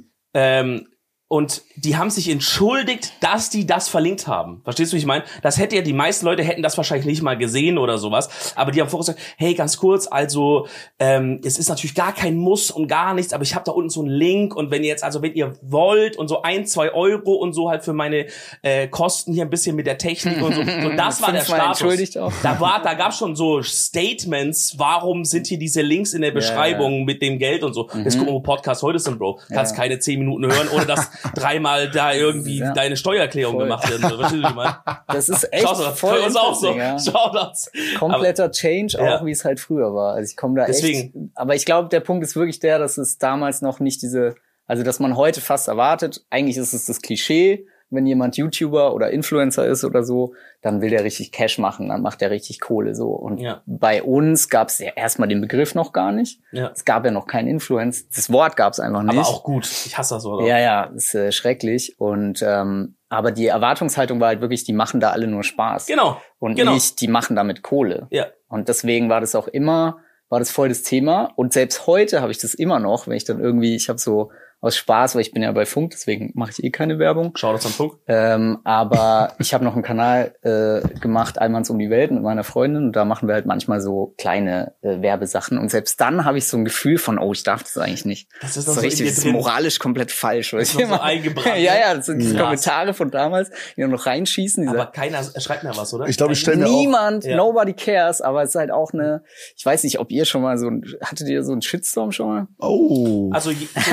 Und die haben sich entschuldigt, dass die das verlinkt haben. Verstehst du, wie ich meine? Das hätte ja, die meisten Leute hätten das wahrscheinlich nicht mal gesehen oder sowas. Aber die haben vorher gesagt, hey, ganz kurz, also es ist natürlich gar kein Muss und gar nichts, aber ich habe da unten so einen Link und wenn ihr wollt und so 1-2 Euro und so halt für meine Kosten hier ein bisschen mit der Technik und so. Und das war der Status. Entschuldigt auch. Da gab's schon so Statements, warum sind hier diese Links in der Beschreibung mit dem Geld und so. Jetzt gucken wir, wo Podcasts heute sind, Bro. Kannst keine 10 Minuten hören, ohne dass dreimal da irgendwie deine Steuererklärung gemacht werden. Verstehst du, wie ich meine? Das ist echt voll für uns auch so. ja. Shoutouts. Kompletter Change, auch wie es halt früher war. Also ich komme da echt. Aber ich glaube, der Punkt ist wirklich der, dass es damals noch nicht also dass man heute fast erwartet, eigentlich ist es das Klischee, wenn jemand YouTuber oder Influencer ist oder so, dann will der richtig Cash machen, dann macht der richtig Kohle so. Und bei uns gab es ja erstmal den Begriff noch gar nicht. Ja. Es gab ja noch kein Influence. Das Wort gab es einfach nicht. Aber auch gut. Ich hasse das Wort. Ja, ist schrecklich. Und aber die Erwartungshaltung war halt wirklich, die machen da alle nur Spaß. Genau. Und nicht, die machen damit Kohle. Ja. Und deswegen war das voll das Thema. Und selbst heute habe ich das immer noch, wenn ich dann irgendwie, ich habe so aus Spaß, weil ich bin ja bei Funk, deswegen mache ich keine Werbung. Schau das an Funk. Aber ich habe noch einen Kanal gemacht, Allmanns um die Welt mit meiner Freundin und da machen wir halt manchmal so kleine Werbesachen und selbst dann habe ich so ein Gefühl von, oh, ich darf das eigentlich nicht. Das ist so richtig, das ist moralisch komplett falsch. Das ist noch so eingebrannt. Ja, das sind die Kommentare von damals, die dann noch reinschießen. Aber keiner schreibt mehr was, oder? Ich glaube, ich stelle mir Niemand, nobody cares, aber es ist halt auch ich weiß nicht, ob ihr schon mal hattet ihr so einen Shitstorm schon mal? Oh. Also,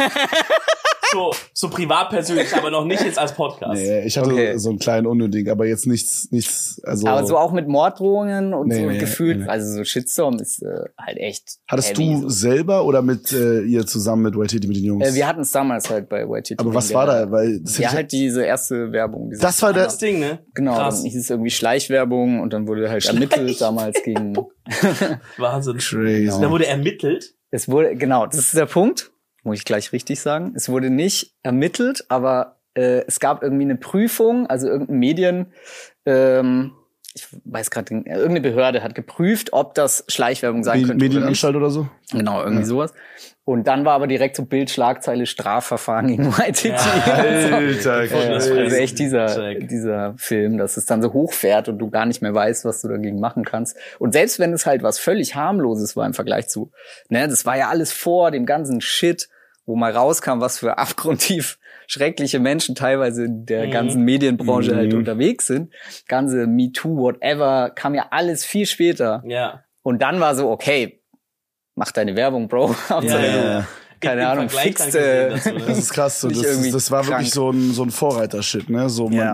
so privat persönlich, aber noch nicht jetzt als Podcast. Nee, ich hatte so einen kleinen Unnötigen, aber jetzt nichts, also. Aber so auch mit Morddrohungen und so gefühlt, also so Shitstorm ist halt echt. Hattest du selber oder mit ihr zusammen mit Waititi, mit den Jungs? Wir hatten es damals halt bei Waititi. Aber was war da? Weil das halt diese erste Werbung. Das war das Ding, ne? Genau, krass. Dann hieß es irgendwie Schleichwerbung und dann wurde halt ermittelt damals gegen. Wahnsinn. Crazy. Genau. Da wurde ermittelt. Genau, das ist der Punkt. Muss ich gleich richtig sagen. Es wurde nicht ermittelt, aber es gab irgendwie eine Prüfung, also irgendein ich weiß gerade, irgendeine Behörde hat geprüft, ob das Schleichwerbung sein könnte. Medienanstalt oder so? Genau, irgendwie sowas. Und dann war aber direkt so Bildschlagzeile Strafverfahren gegen Waititi. Alter, also echt dieser Film, dass es dann so hochfährt und du gar nicht mehr weißt, was du dagegen machen kannst. Und selbst wenn es halt was völlig harmloses war im Vergleich zu, das war ja alles vor dem ganzen Shit, wo mal rauskam, was für abgrundtief schreckliche Menschen teilweise in der ganzen Medienbranche halt unterwegs sind. Ganze MeToo, whatever, kam ja alles viel später. Ja. Und dann war so, okay, mach deine Werbung, Bro. Keine Ahnung, fix. Das ist krass. So, das war wirklich so ein Vorreiter-Shit, ne?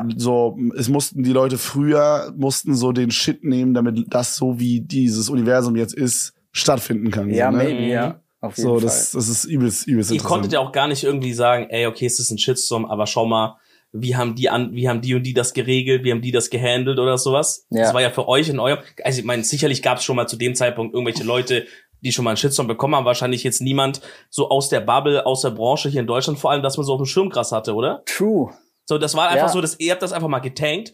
Die Leute früher mussten so den Shit nehmen, damit das so wie dieses Universum jetzt ist, stattfinden kann. Ja, so, ne? maybe, ja. Auf jeden Fall. Das ist übelst interessant. Ihr konntet ja auch gar nicht irgendwie sagen, ey, okay, es ist ein Shitstorm, aber schau mal, wie haben die und die das geregelt, wie haben die das gehandelt oder sowas. Ja. Das war ja für euch in eurem, also ich meine, sicherlich gab es schon mal zu dem Zeitpunkt irgendwelche Leute, die schon mal einen Shitstorm bekommen haben, wahrscheinlich jetzt niemand so aus der Bubble, aus der Branche hier in Deutschland vor allem, dass man so auf dem Schirm krass hatte, oder? True. So, das war einfach so, dass ihr habt das einfach mal getankt,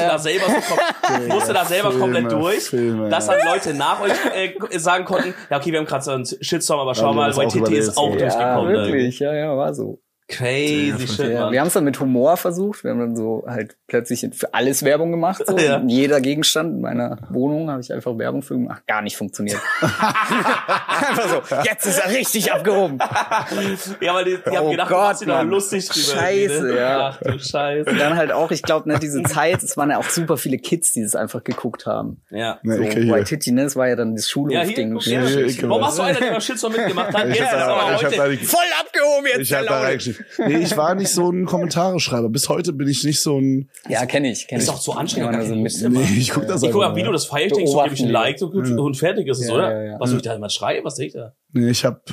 musste da selber komplett durch, dass dann Leute nach euch sagen konnten, ja okay, wir haben gerade so einen Shitstorm, aber schau mal, Waititi ist auch durchgekommen. Ja, wirklich, ja, war so. Crazy shit, Mann. Wir haben es dann mit Humor versucht. Wir haben dann so halt plötzlich für alles Werbung gemacht. So. Ja. Jeder Gegenstand in meiner Wohnung habe ich einfach Werbung für gemacht. Gar nicht funktioniert. Einfach so, jetzt ist er richtig abgehoben. Ja, weil die haben gedacht, du machst dir doch lustig drüber. Scheiße, ne? ja. Ach du Scheiße. Und dann halt auch, ich glaube, diese Zeit, es waren ja auch super viele Kids, die das einfach geguckt haben. Ja. So, Waititi, ne, das war ja dann das Schulhof-Ding. Warum hast du einer, der Shitstorm mitgemacht hat? Voll abgehoben jetzt. Ich hab da reingeschrieben. Nee, ich war nicht so ein Kommentare-Schreiber. Bis heute bin ich nicht so ein... Ja, kenn ich. Ist doch so anstrengend. Ich guck das einfach. Ich guck ab, wie du das feierst, denkst du, gebe ich ein Like und fertig ist es, oder? Ja. Was soll ich da immer schreiben? Was denkt er? Nee, ich war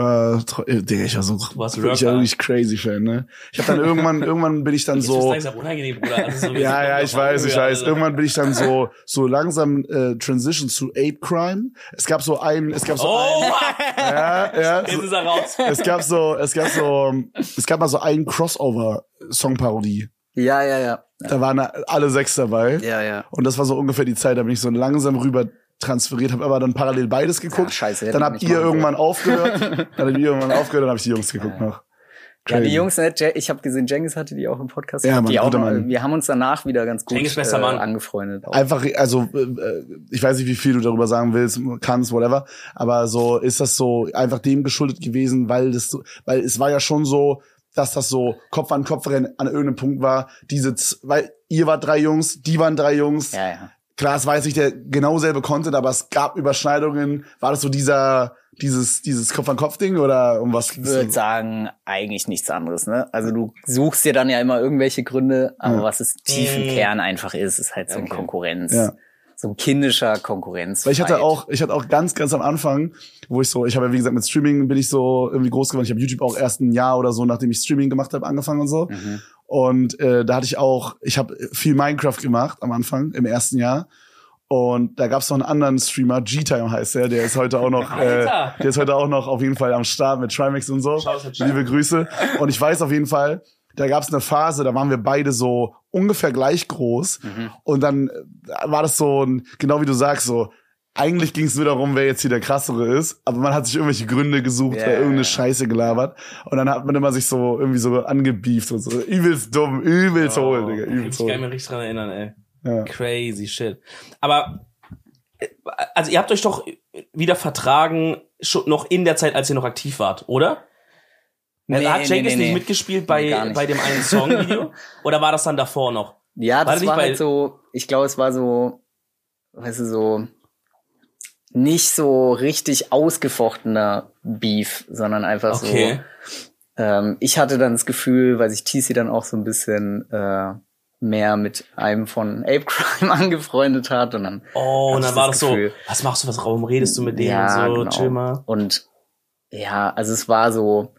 so wirklich crazy Fan, ne? Ich hab dann irgendwann bin ich dann so... Das ist langsam unangenehm, Bruder. Also ja, ich weiß. Irgendwann bin ich dann so langsam Transition zu Ape Crime. Es gab mal so einen Crossover-Song-Parodie. Ja. Da waren alle 6 dabei. Ja. Und das war so ungefähr die Zeit, da bin ich so langsam rüber transferiert, habe aber dann parallel beides geguckt. Scheiße, dann habt ihr irgendwann aufgehört. Dann habe ich die Jungs geguckt noch. Crazy. Ja, die Jungs, ich habe gesehen, Cengiz hatte die auch im Podcast. Ja, wir haben uns danach wieder ganz gut angefreundet. Auch. Einfach, also ich weiß nicht, wie viel du darüber sagen willst, kannst, whatever, aber so ist das so einfach dem geschuldet gewesen, weil es war ja schon so, dass das so Kopf an Kopf rennen an irgendeinem Punkt war, weil ihr wart 3 Jungs, die waren 3 Jungs. Ja. Klar, es war jetzt nicht der genau selbe Content, aber es gab Überschneidungen. War das so dieses Kopf-an-Kopf-Ding oder um was? Ich würde sagen, eigentlich nichts anderes, ne? Also du suchst dir dann ja immer irgendwelche Gründe, aber was es tief im Kern einfach ist halt so ein Konkurrenz. Ja. So ein kindischer Konkurrenz. Weil ich hatte auch ganz, ganz am Anfang, ich habe ja wie gesagt mit Streaming bin ich so irgendwie groß geworden. Ich habe YouTube auch erst ein Jahr oder so, nachdem ich Streaming gemacht habe, angefangen und so. Mhm. Und da hatte ich habe viel Minecraft gemacht am Anfang, im ersten Jahr. Und da gab's noch einen anderen Streamer, G-Time heißt der ist heute auch noch, auf jeden Fall am Start mit Trimax und so. Liebe Grüße. Und ich weiß auf jeden Fall, da gab's eine Phase, da waren wir beide so ungefähr gleich groß. Mhm. Und dann war das so, genau wie du sagst, so, eigentlich ging es nur darum, wer jetzt hier der Krassere ist, aber man hat sich irgendwelche Gründe gesucht, irgendeine Scheiße gelabert und dann hat man immer sich so irgendwie so angebieft und so übelst dumm, übelst hohl, Digga, übelst hohl. Ich kann mich richtig dran erinnern, ey. Ja. Crazy shit. Aber, also ihr habt euch doch wieder vertragen, schon noch in der Zeit, als ihr noch aktiv wart, oder? Hat Cengiz nicht mitgespielt bei dem einen Songvideo? Oder war das dann davor noch? Ja, das war halt so, ich glaube, es war so, weißt du, so nicht so richtig ausgefochtener Beef, sondern einfach so. Ich hatte dann das Gefühl, weil sich TC dann auch so ein bisschen mehr mit einem von Ape Crime angefreundet hat und dann und dann war das Gefühl, so, was machst du, warum redest du mit denen und so, genau. Chill mal. Und ja, also es war so,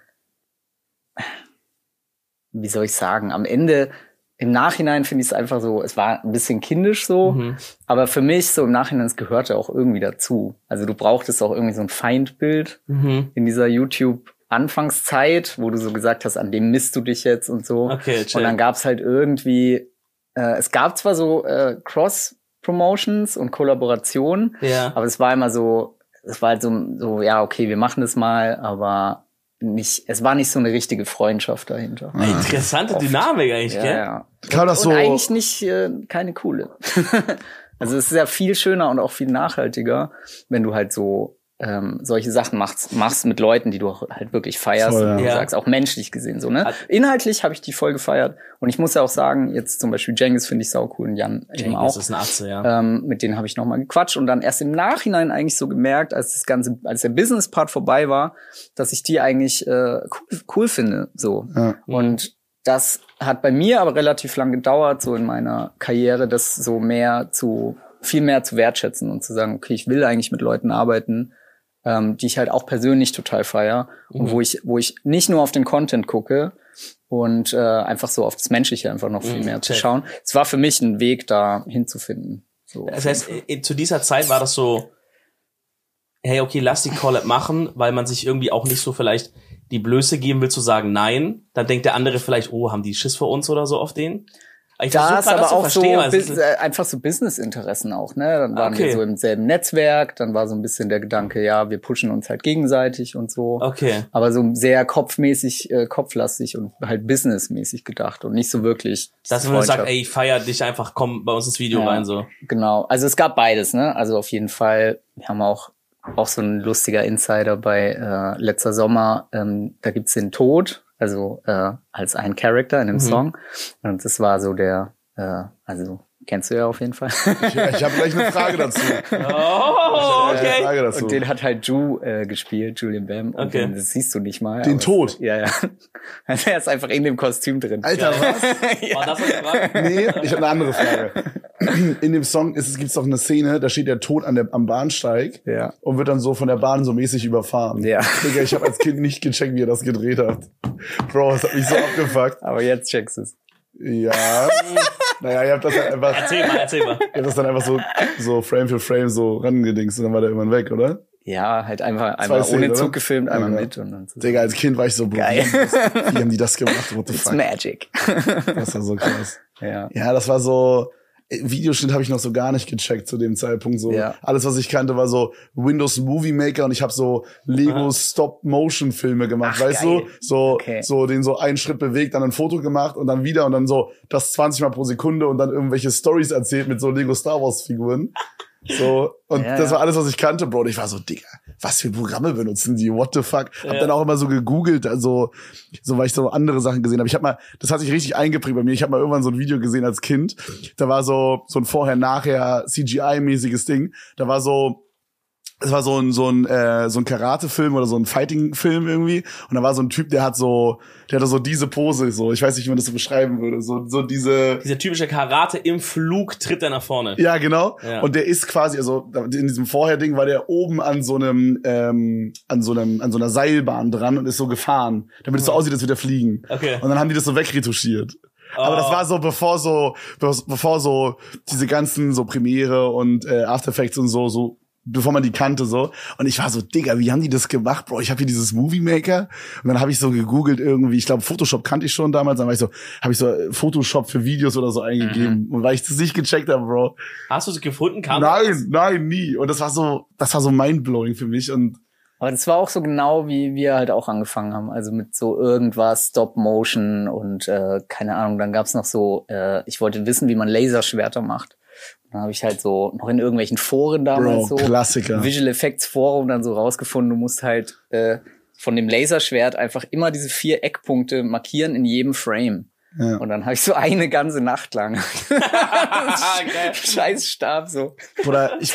wie soll ich sagen, am Ende, im Nachhinein finde ich es einfach so, es war ein bisschen kindisch so, aber für mich so im Nachhinein, es gehörte auch irgendwie dazu. Also du brauchtest auch irgendwie so ein Feindbild in dieser YouTube-Anfangszeit, wo du so gesagt hast, an dem misst du dich jetzt und so. Okay, chill. Und dann gab es halt irgendwie, es gab zwar so Cross-Promotions und Kollaborationen, aber es war immer so, es war halt so, ja, okay, wir machen das mal, aber es war nicht so eine richtige Freundschaft dahinter. Interessante Dynamik eigentlich, gell? Ja. Und eigentlich nicht, keine coole. Also es ist ja viel schöner und auch viel nachhaltiger, wenn du halt so solche Sachen machst mit Leuten, die du halt wirklich feierst. Voll, und du sagst, auch menschlich gesehen so, ne? Inhaltlich habe ich die voll gefeiert. Und ich muss ja auch sagen, jetzt zum Beispiel Cengiz finde ich sau cool und Jan eben auch. Das ist ein Atze, ja. Mit denen habe ich nochmal gequatscht und dann erst im Nachhinein eigentlich so gemerkt, als der Business-Part vorbei war, dass ich die eigentlich cool finde. So. Ja. Und das hat bei mir aber relativ lang gedauert, so in meiner Karriere, das so viel mehr zu wertschätzen und zu sagen, okay, ich will eigentlich mit Leuten arbeiten, die ich halt auch persönlich total feier und wo ich nicht nur auf den Content gucke und einfach so auf das Menschliche einfach noch viel mehr zu schauen. Es war für mich ein Weg, da hinzufinden. So. Das heißt, zu dieser Zeit war das so, hey, okay, lass die Collab machen, weil man sich irgendwie auch nicht so vielleicht die Blöße geben will zu sagen nein. Dann denkt der andere vielleicht, oh, haben die Schiss vor uns oder so auf den? Ich das aber auch so einfach so Business-Interessen auch, ne? Dann waren wir so im selben Netzwerk, dann war so ein bisschen der Gedanke, ja, wir pushen uns halt gegenseitig und so. Okay. Aber so sehr kopflastig und halt businessmäßig gedacht und nicht so wirklich. Dass man sagt, ey, ich feier dich einfach, komm bei uns ins Video rein, so. Genau. Also es gab beides, ne? Also auf jeden Fall, wir haben auch so ein lustiger Insider bei letzter Sommer, da gibt's den Tod. Also als ein Charakter in dem Song. Und das war so der, also kennst du ja auf jeden Fall. Ich habe gleich eine Frage dazu. Okay. Frage dazu. Und den hat halt gespielt, Julian Bam. Und das siehst du nicht mal. Den Tod? Ja. Also er ist einfach in dem Kostüm drin. Alter, was? War das eine Frage? Nee, ich habe eine andere Frage. In dem Song gibt's doch eine Szene, da steht der Tod am Bahnsteig und wird dann so von der Bahn so mäßig überfahren. Ja. Digga, ich habe als Kind nicht gecheckt, wie er das gedreht hat. Bro, das hat mich so abgefuckt. Aber jetzt checkst du es. Ja. Naja, ihr habt das halt einfach... Erzähl mal. Ihr habt das dann einfach so Frame für Frame so rangedingst und dann war der irgendwann weg, oder? Ja, halt einmal ohne Zug gefilmt, einmal mit und dann so. Digga, als Kind war ich so, Bro, geil. Wie haben die das gemacht? What the fuck? It's magic. Das war so krass. Ja, das war so... Videoschnitt habe ich noch so gar nicht gecheckt zu dem Zeitpunkt. So alles, was ich kannte, war so Windows Movie Maker und ich habe so Lego Stop-Motion-Filme gemacht, weißt du? So den so einen Schritt bewegt, dann ein Foto gemacht und dann wieder und dann so das 20 Mal pro Sekunde und dann irgendwelche Stories erzählt mit so Lego Star Wars Figuren. So, und das war alles, was ich kannte, Bro. Und ich war so, Digga, was für Programme benutzen die? What the fuck? Hab dann auch immer so gegoogelt, also, so, weil ich so andere Sachen gesehen habe. Das hat sich richtig eingeprägt bei mir. Ich habe mal irgendwann so ein Video gesehen als Kind. Da war so ein Vorher-Nachher CGI-mäßiges Ding. Es war so ein Karate-Film oder so ein Fighting-Film irgendwie. Und da war so ein Typ, der hatte so diese Pose, so. Ich weiß nicht, wie man das so beschreiben würde. So diese... Dieser typische Karate im Flug tritt er nach vorne. Ja, genau. Ja. Und der ist quasi, also, in diesem Vorher-Ding war der oben an so einer Seilbahn dran und ist so gefahren. Damit es so aussieht, als würde er fliegen. Okay. Und dann haben die das so wegretuschiert. Aber das war so, bevor so diese ganzen so Premiere und After Effects und so bevor man die kannte so. Und ich war so, Digga, wie haben die das gemacht, Bro? Ich habe hier dieses Movie Maker und dann habe ich so gegoogelt irgendwie, ich glaube Photoshop kannte ich schon damals, dann habe ich so Photoshop für Videos oder so eingegeben und weil ich das nicht gecheckt habe, Bro. Hast du es gefunden? Nein, nie. Und das war so mindblowing für mich und aber das war auch so genau, wie wir halt auch angefangen haben. Also mit so irgendwas, Stop-Motion und keine Ahnung. Dann gab's noch so, ich wollte wissen, wie man Laserschwerter macht. Und dann habe ich halt so noch in irgendwelchen Foren damals so Klassiker. Visual Effects Forum dann so rausgefunden, du musst halt von dem Laserschwert einfach immer diese 4 Eckpunkte markieren in jedem Frame. Ja. Und dann habe ich so eine ganze Nacht lang scheiß Stab so. Oder ich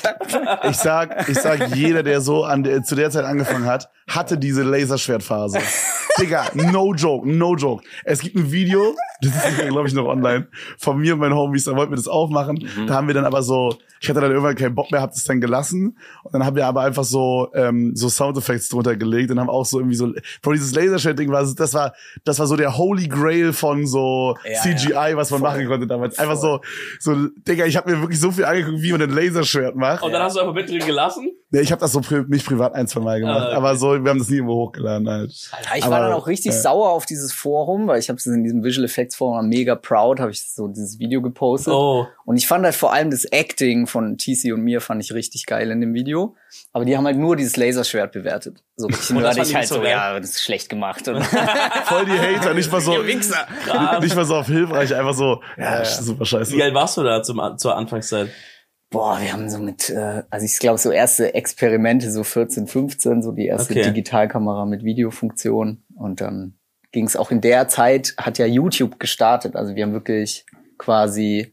sag, jeder, der so zu der Zeit angefangen hat, hatte diese Laserschwertphase. Digga, no joke. Es gibt ein Video, das ist glaube ich noch online, von mir und meinen Homies, da wollten wir das aufmachen. Da haben wir dann aber so, ich hatte dann irgendwann keinen Bock mehr, hab das dann gelassen. Und dann haben wir aber einfach so Soundeffekte drunter gelegt und haben auch so irgendwie so, Bro, dieses Laserschwert-Ding das war so der Holy Grail von so CGI, was man machen konnte damals. Einfach so, Digga, ich habe mir wirklich so viel angeguckt, wie man ein Laserschwert macht. Und dann hast du einfach mit drin gelassen? Ja, ich habe das so mich privat 1-2 Mal gemacht, okay. Aber so, wir haben das nie irgendwo hochgeladen halt. Ich war dann auch richtig sauer auf dieses Forum, weil ich habe es in diesem Visual Effects Forum mega proud, habe ich so dieses Video gepostet. Oh. Und ich fand halt vor allem das Acting von TC und mir fand ich richtig geil in dem Video. Aber die haben halt nur dieses Laserschwert bewertet. So richtig nerdig ich halt so, ja, das ist schlecht gemacht. Und voll die Hater, nicht mal so, nicht mal so auf hilfreich, einfach so, ja, super scheiße. Wie alt warst du da zur Anfangszeit? Boah, wir haben so mit, also ich glaube so erste Experimente, so 14, 15, so die erste Digitalkamera mit Videofunktion. Und dann ging es auch in der Zeit, hat ja YouTube gestartet. Also wir haben wirklich quasi,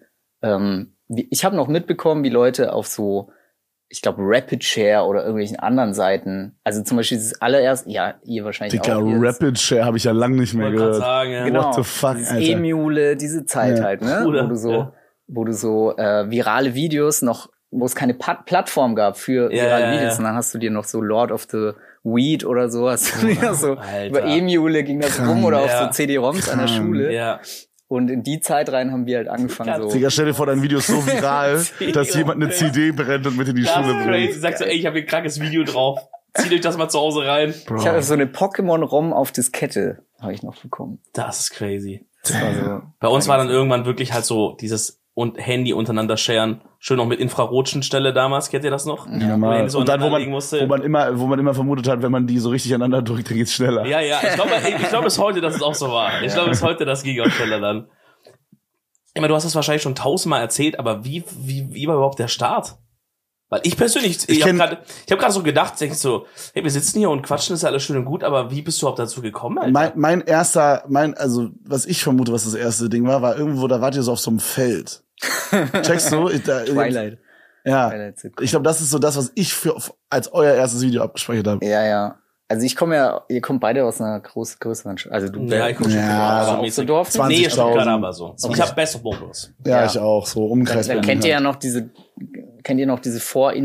ich habe noch mitbekommen, wie Leute auf so, ich glaube Rapid Share oder irgendwelchen anderen Seiten, also zum Beispiel dieses allererste, ja, ihr wahrscheinlich Digga, auch. Rapid Share habe ich ja lang nicht mehr gehört. Sagen, ja. Genau, what the fuck, dieses Alter. E-Mule, diese Zeit halt, ne? Wo du so virale Videos noch, wo es keine Plattform gab für virale Videos. Und dann hast du dir noch so Lord of the Weed oder so, hast du dir so über E-Mule ging das rum oder auf so CD-ROMs an der Schule. Ja. Und in die Zeit rein haben wir halt angefangen so. Digga, stell dir vor, dein Video ist so viral, dass jemand eine CD brennt und mit in die Schule bringt. Crazy. Sagst du, ey, ich habe hier ein krankes Video drauf. Zieht euch das mal zu Hause rein. Bro. Ich habe so eine Pokémon-ROM auf Diskette, habe ich noch bekommen. Das ist crazy. Das war so. Bei uns war dann irgendwann wirklich halt so dieses und Handy untereinander sharen. Schön noch mit Infrarotschnittstelle damals, kennt ihr das noch? Ja, mal. So und dann, wo man immer vermutet hat, wenn man die so richtig aneinander drückt, dann geht's schneller. Ja, ich glaube bis heute, dass es auch so war. Ich glaube bis heute, das ging auch schneller dann. Ich meine, du hast das wahrscheinlich schon 1000-mal erzählt, aber wie war überhaupt der Start? Weil ich persönlich, ich habe gerade so gedacht, denke ich so, hey, wir sitzen hier und quatschen, ist ja alles schön und gut, aber wie bist du überhaupt dazu gekommen, Alter? Also was ich vermute, was das erste Ding war irgendwo, da wart ihr so auf so einem Feld. Checkst du? Twilight. Ja. Ich glaube, das ist so das, was ich als euer erstes Video abgespeichert habe. Ja. Also ihr kommt beide aus einer größeren Stadt. Also du ich komme schon auch so Dorf. 20.000. Nee, ist gerade aber so. Okay. Ich habe beste Bonus. Ja, ich auch. So Umkreis. Dann kennt ihr ja noch diese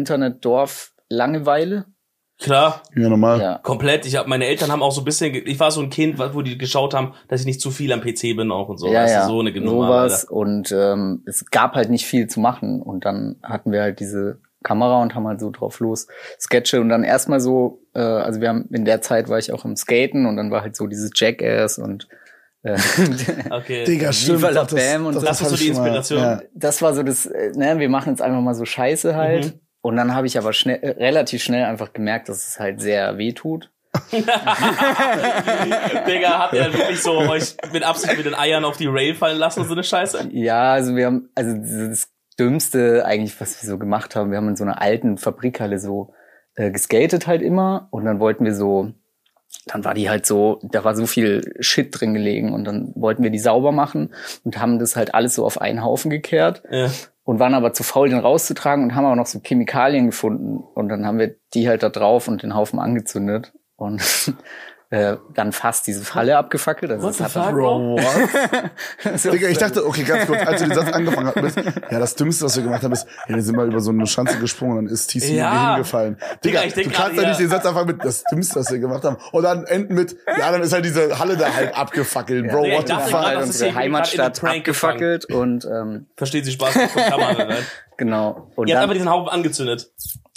Vor-Internet-Dorf-Langeweile? Klar. Ja, normal. Ja. Komplett. Meine Eltern haben auch so ein bisschen, ich war so ein Kind, wo die geschaut haben, dass ich nicht zu viel am PC bin auch und so. Ja. So eine sowas. Und es gab halt nicht viel zu machen. Und dann hatten wir halt diese Kamera und haben halt so drauf los Sketche. Und dann erstmal so, also in der Zeit war ich auch im Skaten und dann war halt so dieses Jackass und okay. Digga, stimmt. Viva la Bam und das ist so die Inspiration. Ja. Das war so das, wir machen jetzt einfach mal so Scheiße halt. Mhm. Und dann habe ich aber relativ schnell einfach gemerkt, dass es halt sehr weh tut. Digga, habt ihr wirklich so euch mit Absicht mit den Eiern auf die Rail fallen lassen und so eine Scheiße? Ja, also das Dümmste eigentlich, was wir so gemacht haben, wir haben in so einer alten Fabrikhalle so geskatet halt immer und dann wollten wir so, dann war die halt so, da war so viel Shit drin gelegen und dann wollten wir die sauber machen und haben das halt alles so auf einen Haufen gekehrt. Ja. Und waren aber zu faul, den rauszutragen und haben auch noch so Chemikalien gefunden. Und dann haben wir die halt da drauf und den Haufen angezündet. Und dann fast diese Falle abgefackelt. Also What the fuck, bro? So, Digga, ich dachte, okay, ganz kurz, als du den Satz angefangen hast, ja, das Dümmste, was wir gemacht haben, ist, ja, wir sind mal über so eine Schanze gesprungen und dann ist TC hingefallen. Digga, ich du kannst ja nicht den Satz anfangen mit, das Dümmste, was wir gemacht haben. Und dann enden mit, ja, dann ist halt diese Halle da halt abgefackelt, Bro, what the fuck. Unsere Heimatstadt abgefackelt und versteht sich Spaß von Kamera, ne? Genau. Und ihr habt einfach diesen Haufen angezündet.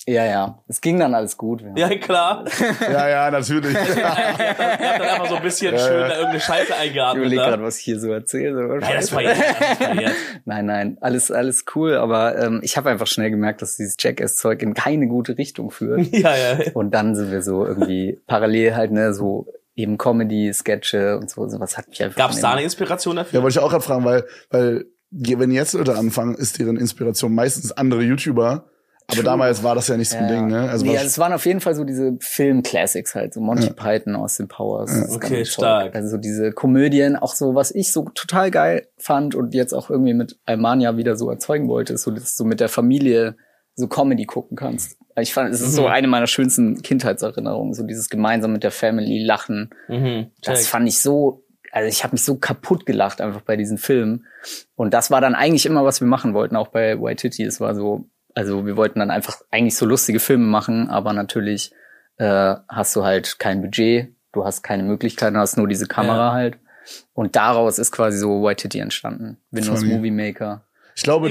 Ja. Es ging dann alles gut. Ja, klar. Ja, natürlich. Ihr habt dann einfach so ein bisschen schön da irgendeine Scheiße Ich eingeatmet. überlege Ne? gerade, was ich hier so erzähle. Ja, das war jetzt. Nein, alles cool, aber ich habe einfach schnell gemerkt, dass dieses Jackass-Zeug in keine gute Richtung führt. Ja. Und dann sind wir so irgendwie parallel halt, ne, so eben Comedy, Sketche und so, sowas hat mich einfach... Gab es da eine Inspiration dafür? Ja, wollte ich auch gerade fragen, weil wenn jetzt Leute anfangen, ist deren Inspiration meistens andere YouTuber. Aber damals war das ja nicht so ein Ding, ne? Also es waren auf jeden Fall so diese Film-Classics halt, so Monty Python, Austin Powers. Das Okay, ganz stark. Also so diese Komödien, auch so, was ich so total geil fand und jetzt auch irgendwie mit Almania wieder so erzeugen wollte, ist so, dass du mit der Familie so Comedy gucken kannst. Ich fand, es ist so eine meiner schönsten Kindheitserinnerungen, so dieses gemeinsam mit der Family lachen. Das fand ich so, also ich habe mich so kaputt gelacht einfach bei diesen Filmen. Und das war dann eigentlich immer, was wir machen wollten, auch bei Waititi. Es war so, also wir wollten dann einfach eigentlich so lustige Filme machen, aber natürlich hast du halt kein Budget, du hast keine Möglichkeiten, hast nur diese Kamera halt. Und daraus ist quasi so Waititi entstanden. Windows Movie Maker. Ich glaube,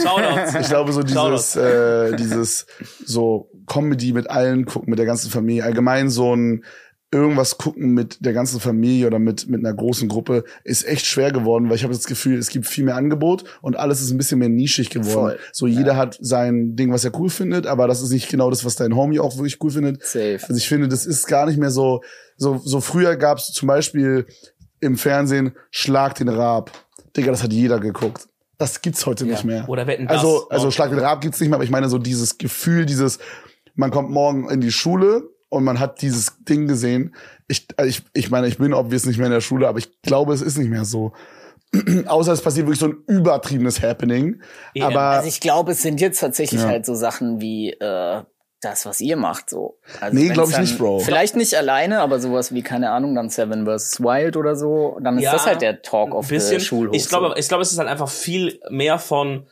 dieses so Comedy mit allen gucken, mit der ganzen Familie, allgemein so ein irgendwas gucken mit der ganzen Familie oder mit einer großen Gruppe ist echt schwer geworden, weil ich habe das Gefühl, es gibt viel mehr Angebot und alles ist ein bisschen mehr nischig geworden. Voll. So jeder hat sein Ding, was er cool findet, aber das ist nicht genau das, was dein Homie auch wirklich cool findet. Safe. Also ich finde, das ist gar nicht mehr so früher gab's zum Beispiel im Fernsehen Schlag den Raab. Digga, das hat jeder geguckt. Das gibt's heute nicht mehr. Oder Wetten, das. Also Schlag den Raab gibt's nicht mehr, aber ich meine so dieses Gefühl, man kommt morgen in die Schule und man hat dieses Ding gesehen. Ich meine, ich bin obvious nicht mehr in der Schule, aber ich glaube, es ist nicht mehr so. Außer es passiert wirklich so ein übertriebenes Happening. Ja. Aber Also ich glaube, es sind jetzt tatsächlich halt so Sachen wie das, was ihr macht, so. Also nee, wenn's glaube ich dann nicht, Bro. Vielleicht nicht alleine, aber sowas wie, keine Ahnung, dann Seven vs. Wild oder so. Dann ist das halt der Talk of the Schulhof. Ich glaube, es ist halt einfach viel mehr von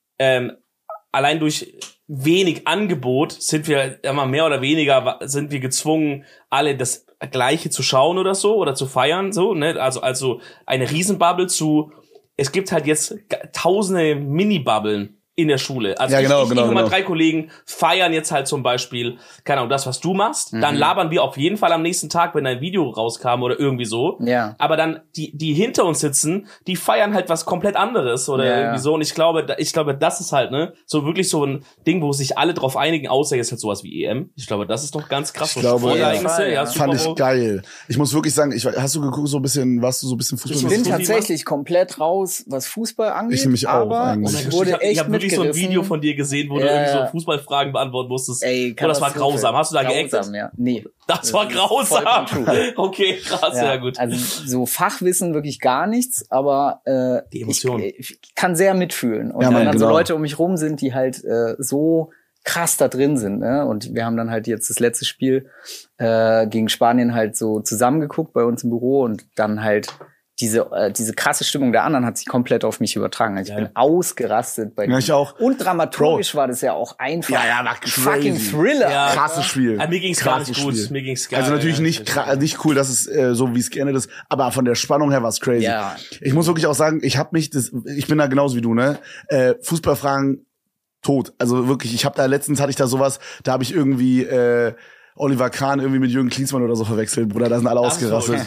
allein durch wenig Angebot sind wir immer mehr oder weniger sind wir gezwungen, alle das Gleiche zu schauen oder so oder zu feiern, so, ne? Also eine Riesenbubble es gibt halt jetzt tausende Mini-Bubblen in der Schule. Also ja, genau, ich und meine 3 Kollegen feiern jetzt halt zum Beispiel, keine Ahnung, das, was du machst. Dann labern wir auf jeden Fall am nächsten Tag, wenn ein Video rauskam oder irgendwie so. Ja. Aber dann, die hinter uns sitzen, die feiern halt was komplett anderes oder irgendwie so. Und ich glaube, das ist halt, ne, so wirklich so ein Ding, wo sich alle drauf einigen, außer jetzt halt sowas wie EM. Ich glaube, das ist doch ganz krass. Ich glaube, Super fand ich geil. Ich muss wirklich sagen, hast du geguckt, warst du so ein bisschen Fußball? Ich bin tatsächlich komplett raus, was Fußball angeht. Ich mich auch aber eigentlich. ich wurde echt ich hab wirklich so ein mitgerissen. Video von dir gesehen, wo du irgendwie so Fußballfragen beantworten musstest. Ey, oh, das war grausam. Hast du da geactet? Ja. Nee. Das war grausam. Okay, krass, ja gut. Also so Fachwissen wirklich gar nichts, aber die Emotionen. Ich kann sehr mitfühlen. Und ja, wenn dann so genau. Leute um mich rum sind, die halt so krass da drin sind, ne? Und wir haben dann halt jetzt das letzte Spiel gegen Spanien halt so zusammengeguckt bei uns im Büro und dann halt diese krasse Stimmung der anderen hat sich komplett auf mich übertragen. Also ich bin ausgerastet bei ich auch. Und dramaturgisch war das ja auch einfach war fucking crazy. Thriller. Ja, krasses Spiel. Mir ging's gar nicht gut. Mir ging's gar Also natürlich nicht cool, dass es so wie es geendet ist, aber von der Spannung her war es crazy. Ja. Ich muss wirklich auch sagen, ich bin da genauso wie du, ne? Fußballfragen tot. Also wirklich, letztens hatte ich da sowas, da habe ich irgendwie Oliver Kahn irgendwie mit Jürgen Klinsmann oder so verwechselt, Bruder, da sind alle ausgerastet.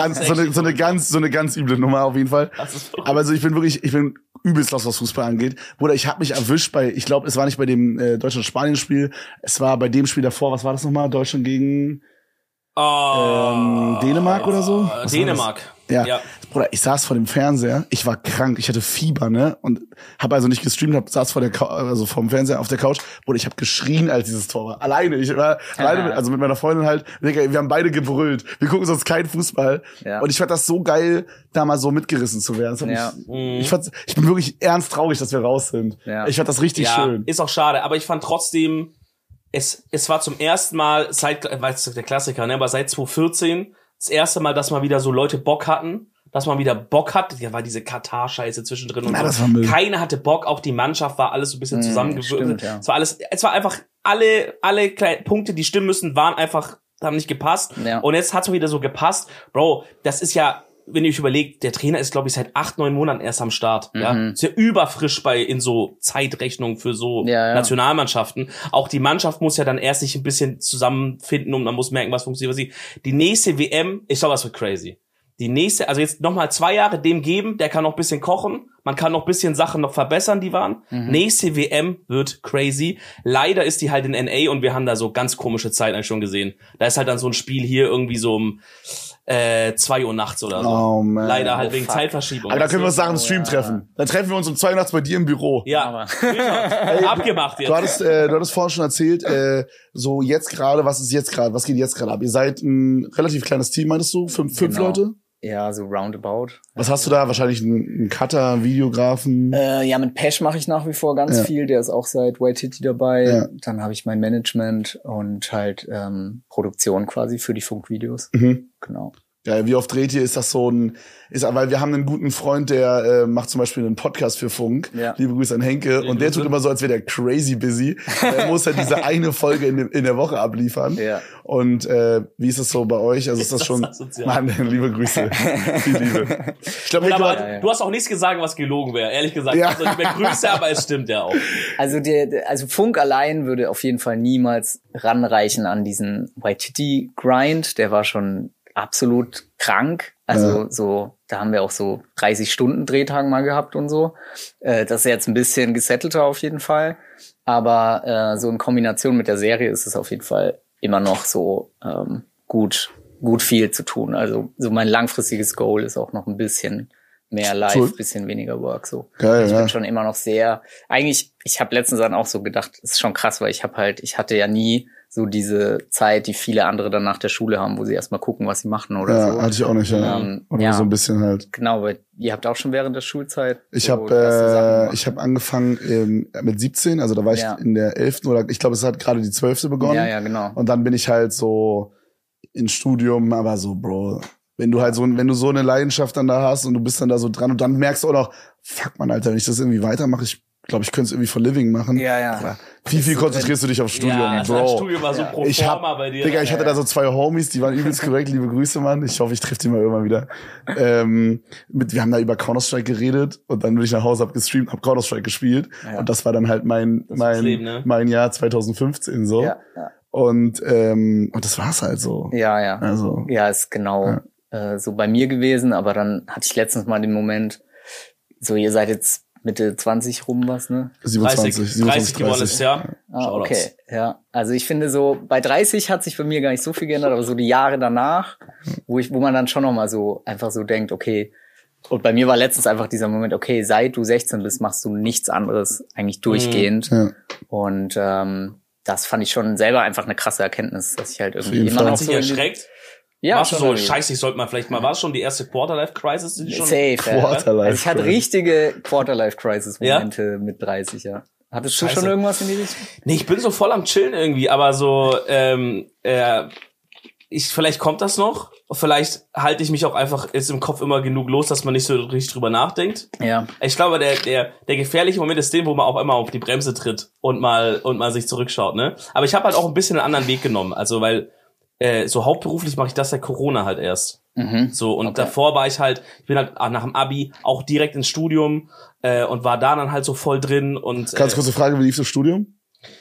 So eine ganz üble Nummer auf jeden Fall. Aber also ich bin übelst los, was Fußball angeht. Bruder, ich habe mich erwischt ich glaube, es war nicht bei dem Deutschland-Spanien-Spiel, es war bei dem Spiel davor, was war das nochmal? Deutschland gegen Dänemark oder so? Dänemark. Ja. Bruder, ich saß vor dem Fernseher, ich war krank, ich hatte Fieber, ne? Und habe also nicht gestreamt, saß vorm Fernseher auf der Couch. Bruder, ich habe geschrien, als dieses Tor war. Alleine, ich war alleine, mit meiner Freundin halt. Wir haben beide gebrüllt. Wir gucken sonst keinen Fußball. Ja. Und ich fand das so geil, da mal so mitgerissen zu werden. Ich bin wirklich ernst traurig, dass wir raus sind. Ja. Ich fand das richtig schön. Ist auch schade, aber ich fand trotzdem, es war zum ersten Mal der Klassiker, ne? Aber seit 2014 das erste Mal, dass mal wieder so Leute Bock hatten, dass man wieder Bock hat. Ja, war diese Katar-Scheiße zwischendrin und so. Keiner hatte Bock, auch die Mannschaft war alles so ein bisschen zusammengewürfelt. Ja. Es war einfach alle kleinen Punkte, die stimmen müssen, haben nicht gepasst. Ja. Und jetzt hat's wieder so gepasst. Bro, das ist ja wenn ihr euch überlegt, der Trainer ist, glaube ich, seit 8-9 Monaten erst am Start. Ja, ist ja überfrisch in so Zeitrechnung für so Nationalmannschaften. Auch die Mannschaft muss ja dann erst sich ein bisschen zusammenfinden und man muss merken, was funktioniert, was nicht. Die nächste WM, ich glaube, das wird crazy. Die nächste, also jetzt nochmal 2 Jahre dem geben, der kann noch ein bisschen kochen, man kann noch ein bisschen Sachen noch verbessern, die waren. Nächste WM wird crazy. Leider ist die halt in NA und wir haben da so ganz komische Zeiten eigentlich schon gesehen. Da ist halt dann so ein Spiel hier irgendwie so um 2 Uhr nachts oder so. Oh, man. Leider halt wegen Zeitverschiebung. Aber da können wir uns nach dem Stream treffen. Dann treffen wir uns um 2 Uhr nachts bei dir im Büro. Ja, abgemacht jetzt. Du hattest vorhin schon erzählt, so jetzt gerade, was geht jetzt gerade ab? Ihr seid ein relativ kleines Team, meintest du? 5 Leute? Ja, so roundabout. Was hast du da? Wahrscheinlich einen Cutter, einen Videografen? Ja, mit Pesh mache ich nach wie vor ganz viel. Der ist auch seit Waititi dabei. Ja. Dann habe ich mein Management und halt Produktion quasi für die Funkvideos. Genau. Ja, wie oft dreht ihr? Ist das so weil wir haben einen guten Freund, der macht zum Beispiel einen Podcast für Funk. Ja. Liebe Grüße an Henke. Und der tut immer so, als wäre der crazy busy. Der muss halt diese eine Folge in der Woche abliefern. Ja. Und wie ist es so bei euch? Also ist das schon... Mann, liebe Grüße. Viel Liebe. Ich glaub, du hast auch nichts gesagt, was gelogen wäre. Ehrlich gesagt. Ja. Also nicht mehr Grüße, aber es stimmt ja auch. Also Funk allein würde auf jeden Fall niemals ranreichen an diesen Waititi-Grind. Der war schon absolut krank. Also so, da haben wir auch so 30 Stunden Drehtagen mal gehabt und so. Das ist jetzt ein bisschen gesettelter auf jeden Fall. Aber so in Kombination mit der Serie ist es auf jeden Fall immer noch so gut viel zu tun. Also so mein langfristiges Goal ist auch noch ein bisschen mehr Live, bisschen weniger Work. So. Geil, ich bin schon immer noch sehr... Eigentlich, ich habe letztens dann auch so gedacht, das ist schon krass, weil ich hatte ja nie so diese Zeit, die viele andere dann nach der Schule haben, wo sie erstmal gucken, was sie machen oder so. Ja, hatte ich auch nicht, oder so ein bisschen halt. Genau, weil ihr habt auch schon während der Schulzeit. Ich habe angefangen mit 17, also da war ich in der 11. oder ich glaube, es hat gerade die 12. begonnen. Ja, genau. Und dann bin ich halt so ins Studium, aber so, Bro, wenn du so eine Leidenschaft dann da hast und du bist dann da so dran und dann merkst du auch noch, fuck man, Alter, wenn ich das irgendwie weitermache, ich glaube, ich könnte es irgendwie for living machen. Ja. Wie viel konzentrierst du dich aufs Studium, Bro? Das Studium war so pro forma bei dir. Digga, ich hatte da so 2 Homies, die waren übelst korrekt. Liebe Grüße, Mann. Ich hoffe, ich treffe die mal irgendwann wieder. Wir haben da über Counter-Strike geredet und dann bin ich nach Hause, hab gestreamt, hab Counter-Strike gespielt. Ja. Und das war dann halt mein Jahr 2015 so. Ja. Und das war's halt so. Ja. Also, ja, ist genau so bei mir gewesen, aber dann hatte ich letztens mal den Moment, so ihr seid jetzt Mitte 20 rum was, ne? 30 geworden ist, ja. Okay, ja. Also ich finde so, bei 30 hat sich bei mir gar nicht so viel geändert, aber so die Jahre danach, wo man dann schon nochmal so einfach so denkt, okay, und bei mir war letztens einfach dieser Moment, okay, seit du 16 bist, machst du nichts anderes eigentlich durchgehend. Ja. Und das fand ich schon selber einfach eine krasse Erkenntnis, dass ich halt irgendwie immer noch so erschreckt. Ja, warst du so, scheiße, ich sollte mal vielleicht mal, war es schon die erste Quarterlife-Crisis? Safe, also ich hatte richtige Quarterlife-Crisis-Momente mit 30, ja. Hattest du schon irgendwas in die Richtung? Nee, ich bin so voll am Chillen irgendwie, aber so, vielleicht kommt das noch. Vielleicht halte ich mich auch einfach, ist im Kopf immer genug los, dass man nicht so richtig drüber nachdenkt. Ja. Ich glaube, der gefährliche Moment ist den, wo man auch immer auf die Bremse tritt und mal sich zurückschaut, ne? Aber ich habe halt auch ein bisschen einen anderen Weg genommen, also weil, so hauptberuflich mache ich das seit Corona halt erst. So, und davor war ich bin halt nach dem Abi auch direkt ins Studium und war da dann halt so voll drin. Und ganz kurze Frage, wie lief das Studium?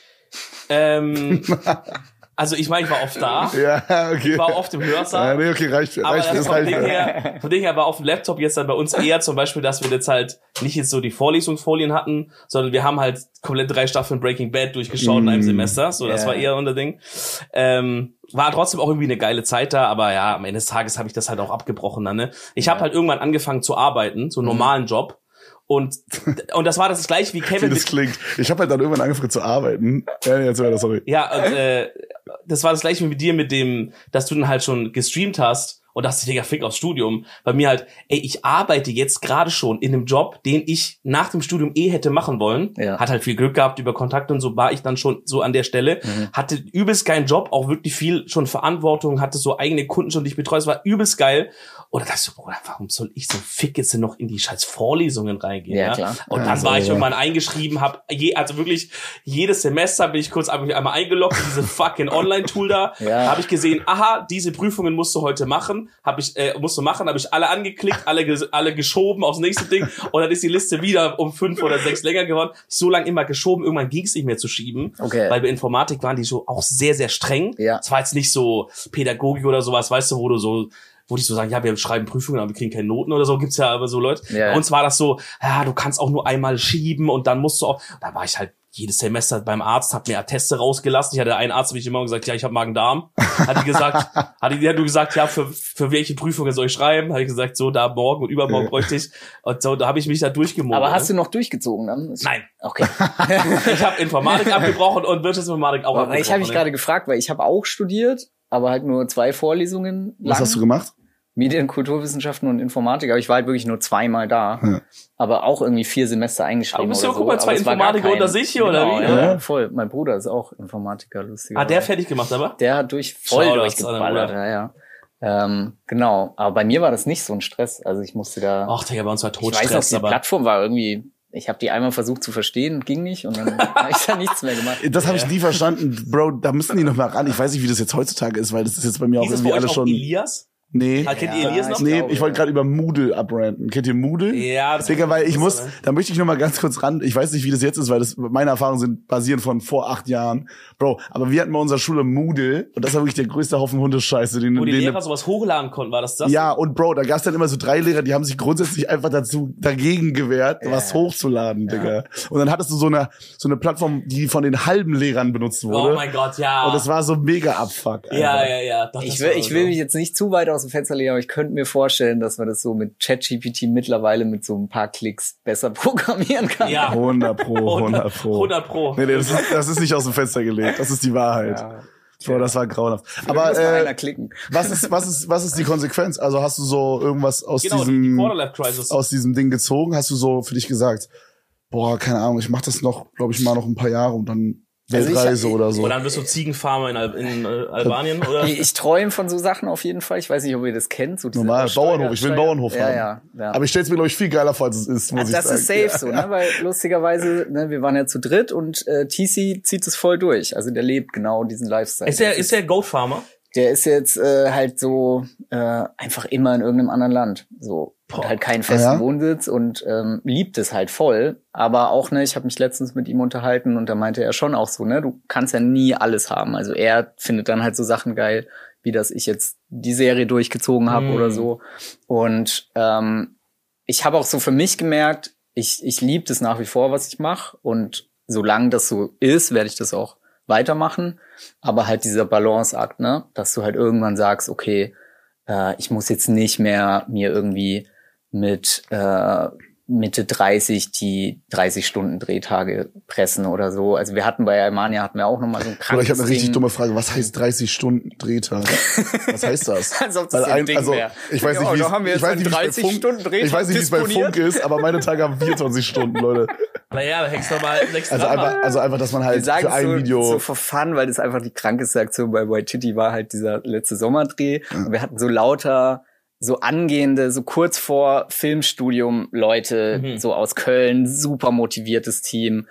Also ich meine, ich war oft da. Ja, okay. Ich war oft im Hörsaal. Ja, nee, okay, reicht. Von Ding her war auf dem Laptop jetzt dann bei uns eher zum Beispiel, dass wir jetzt halt nicht jetzt so die Vorlesungsfolien hatten, sondern wir haben halt komplett 3 Staffeln Breaking Bad durchgeschaut in einem Semester. So, das war eher unser Ding. War trotzdem auch irgendwie eine geile Zeit da, aber ja, am Ende des Tages habe ich das halt auch abgebrochen dann, ne? Ich habe halt irgendwann angefangen zu arbeiten, so einen normalen Job. Und das war das gleiche wie Kevin. Wie das klingt. Ich habe halt dann irgendwann angefangen zu arbeiten. Sorry. Ja, und das war das gleiche wie mit dir, mit dem, dass du dann halt schon gestreamt hast und dachte, Digga, fick aufs Studium. Bei mir halt, ich arbeite jetzt gerade schon in einem Job, den ich nach dem Studium hätte machen wollen. Ja. Hat halt viel Glück gehabt über Kontakte und so war ich dann schon so an der Stelle. Hatte übelst geilen Job, auch wirklich viel schon Verantwortung, hatte so eigene Kunden schon, die ich betreue. Es war übelst geil. Oder dachte ich so, Bruder, warum soll ich so fick jetzt denn noch in die scheiß Vorlesungen reingehen? Ja, klar. Und Ja, dann so, war ich ja. irgendwann eingeschrieben, also wirklich jedes Semester bin ich kurz einmal eingeloggt in diese fucking Online-Tool da, Ja. habe ich gesehen, aha, diese Prüfungen musst du heute machen, habe ich alle angeklickt, alle geschoben aufs nächste Ding und dann ist die Liste wieder um 5 oder 6 länger geworden. So lange immer geschoben, irgendwann ging es nicht mehr zu schieben, Okay. weil bei Informatik waren die so auch sehr, sehr streng. Ja. Es war jetzt nicht so Pädagogik oder sowas, weißt du, wo die so sagen, ja, wir schreiben Prüfungen, aber wir kriegen keine Noten oder so, gibt's ja aber so Leute. Ja. Bei uns war das so, ja, du kannst auch nur einmal schieben und dann musst du auch, da war ich halt jedes Semester beim Arzt, hab mir Atteste rausgelassen. Ich hatte einen Arzt, hab ich immer gesagt, ja, ich habe Magen-Darm. Hat die gesagt, ja, für welche Prüfungen soll ich schreiben? Hat ich gesagt, so, da morgen und übermorgen bräuchte ich. Und so, da habe ich mich da durchgemogelt. Aber hast du noch durchgezogen dann? Nein. Okay. Ich habe Informatik abgebrochen und Wirtschaftsinformatik auch abgebrochen. Ich habe mich gerade gefragt, weil ich habe auch studiert, aber halt nur 2 Vorlesungen lang. Was hast du gemacht? Medien-, Kulturwissenschaften und Informatik, aber ich war halt wirklich nur 2-mal da. Ja. Aber auch irgendwie 4 Semester eingeschrieben. Aber bist du oder guck mal, so. 2 Aber es war gar Informatiker unter sich hier, oder genau, wie? Ja, Ja. voll. Mein Bruder ist auch Informatiker, lustig. Der fertig gemacht, aber? Der hat voll Shoutouts an den durchgeballert, Bruder. ja. Genau. Aber bei mir war das nicht so ein Stress. Also ich musste da. Ach, Digga, bei uns war ich weiß noch, Todstress, die aber Plattform war irgendwie. Ich habe die einmal versucht zu verstehen, ging nicht und dann habe ich da nichts mehr gemacht. Das habe ich nie verstanden. Bro, da müssen die noch mal ran. Ich weiß nicht, wie das jetzt heutzutage ist, weil das ist jetzt bei mir auch hieß es irgendwie bei euch alles auch schon... Elias? Nee. Kennt ihr Ja, Elias noch? ich Nee, glaube, ich wollte ja. gerade über Moodle abranten. Kennt ihr Moodle? Ja, das Digga, weil ich das muss, ist, ne? da möchte ich noch mal ganz kurz ran. Ich weiß nicht, wie das jetzt ist, weil das meine Erfahrungen sind basierend von vor 8 Jahren. Bro, aber wir hatten bei unserer Schule Moodle und das war wirklich der größte Haufen Hundescheiße. Wo die Lehrer sowas hochladen konnten, war das? ja, und Bro, da gab's dann immer so 3 Lehrer, die haben sich grundsätzlich einfach dagegen gewehrt, was hochzuladen, Digga. Und dann hattest du so eine Plattform, die von den halben Lehrern benutzt wurde. Oh mein Gott, ja. Und das war so mega Abfuck. ja, Alter. ja. Doch, Ich das war will mich jetzt nicht zu weit aus dem Fenster legen, aber ich könnte mir vorstellen, dass man das so mit ChatGPT mittlerweile mit so ein paar Klicks besser programmieren kann. Ja. 100 Pro. 100 Pro. Nee, das ist nicht aus dem Fenster gelegt. Das ist die Wahrheit. Ja. Bro, das war grauenhaft. Aber muss mal Aber einer klicken. was ist die Konsequenz? Also hast du so irgendwas aus Genau, die diesem Quarter-Life-Crisis. aus diesem Ding gezogen? Hast du so für dich gesagt, boah, keine Ahnung, ich mach das noch, glaube ich, mal noch ein paar Jahre und dann Also Weltreise oder so. Und dann bist du Ziegenfarmer in Albanien, oder? Ich träume von so Sachen auf jeden Fall. Ich weiß nicht, ob ihr das kennt. So diese Normal, Bauernhof. Ich will einen Steuer- Bauernhof haben. Ja. Aber ich stell's mir, glaube ich, viel geiler vor, als es ist, muss Also ich das sagen. ist safe so, ne? Weil lustigerweise, ne, wir waren ja zu dritt und TC zieht es voll durch. Also der lebt genau diesen Lifestyle. Ist der Goat Farmer? Der ist jetzt halt so einfach immer in irgendeinem anderen Land. So. Und halt keinen festen Ja? Wohnsitz und liebt es halt voll. Aber auch, ne, ich habe mich letztens mit ihm unterhalten und da meinte er schon auch so, ne, du kannst ja nie alles haben. Also er findet dann halt so Sachen geil, wie dass ich jetzt die Serie durchgezogen habe oder so. Und ich habe auch so für mich gemerkt, ich liebe das nach wie vor, was ich mache. Und solange das so ist, werde ich das auch weitermachen. Aber halt dieser Balanceakt, ne, dass du halt irgendwann sagst, okay, ich muss jetzt nicht mehr mir irgendwie mit Mitte 30 die 30 Stunden Drehtage pressen oder so. Also wir hatten bei Almania auch noch mal so ein Oder krankes ich habe eine richtig Ding. dumme Frage. Was heißt 30 Stunden Drehtag? Was heißt das? Als ob das Weil so ein Ding also, wär. ich weiß nicht, Ja, wie da haben wir ich jetzt weiß nicht, wie es bei 30 Funk, Stunden Drehtag ich weiß nicht, wie es bei disponiert. Funk ist, aber meine Tage haben 24 Stunden, Leute. Naja, hängst du mal nächsten Also einfach, dass man Wir halt sagen für ein so, Video. so for fun, weil das einfach die krankeste Aktion bei Waititi war, halt dieser letzte Sommerdreh. Und wir hatten so lauter so angehende, so kurz vor Filmstudium Leute, so aus Köln, super motiviertes Team.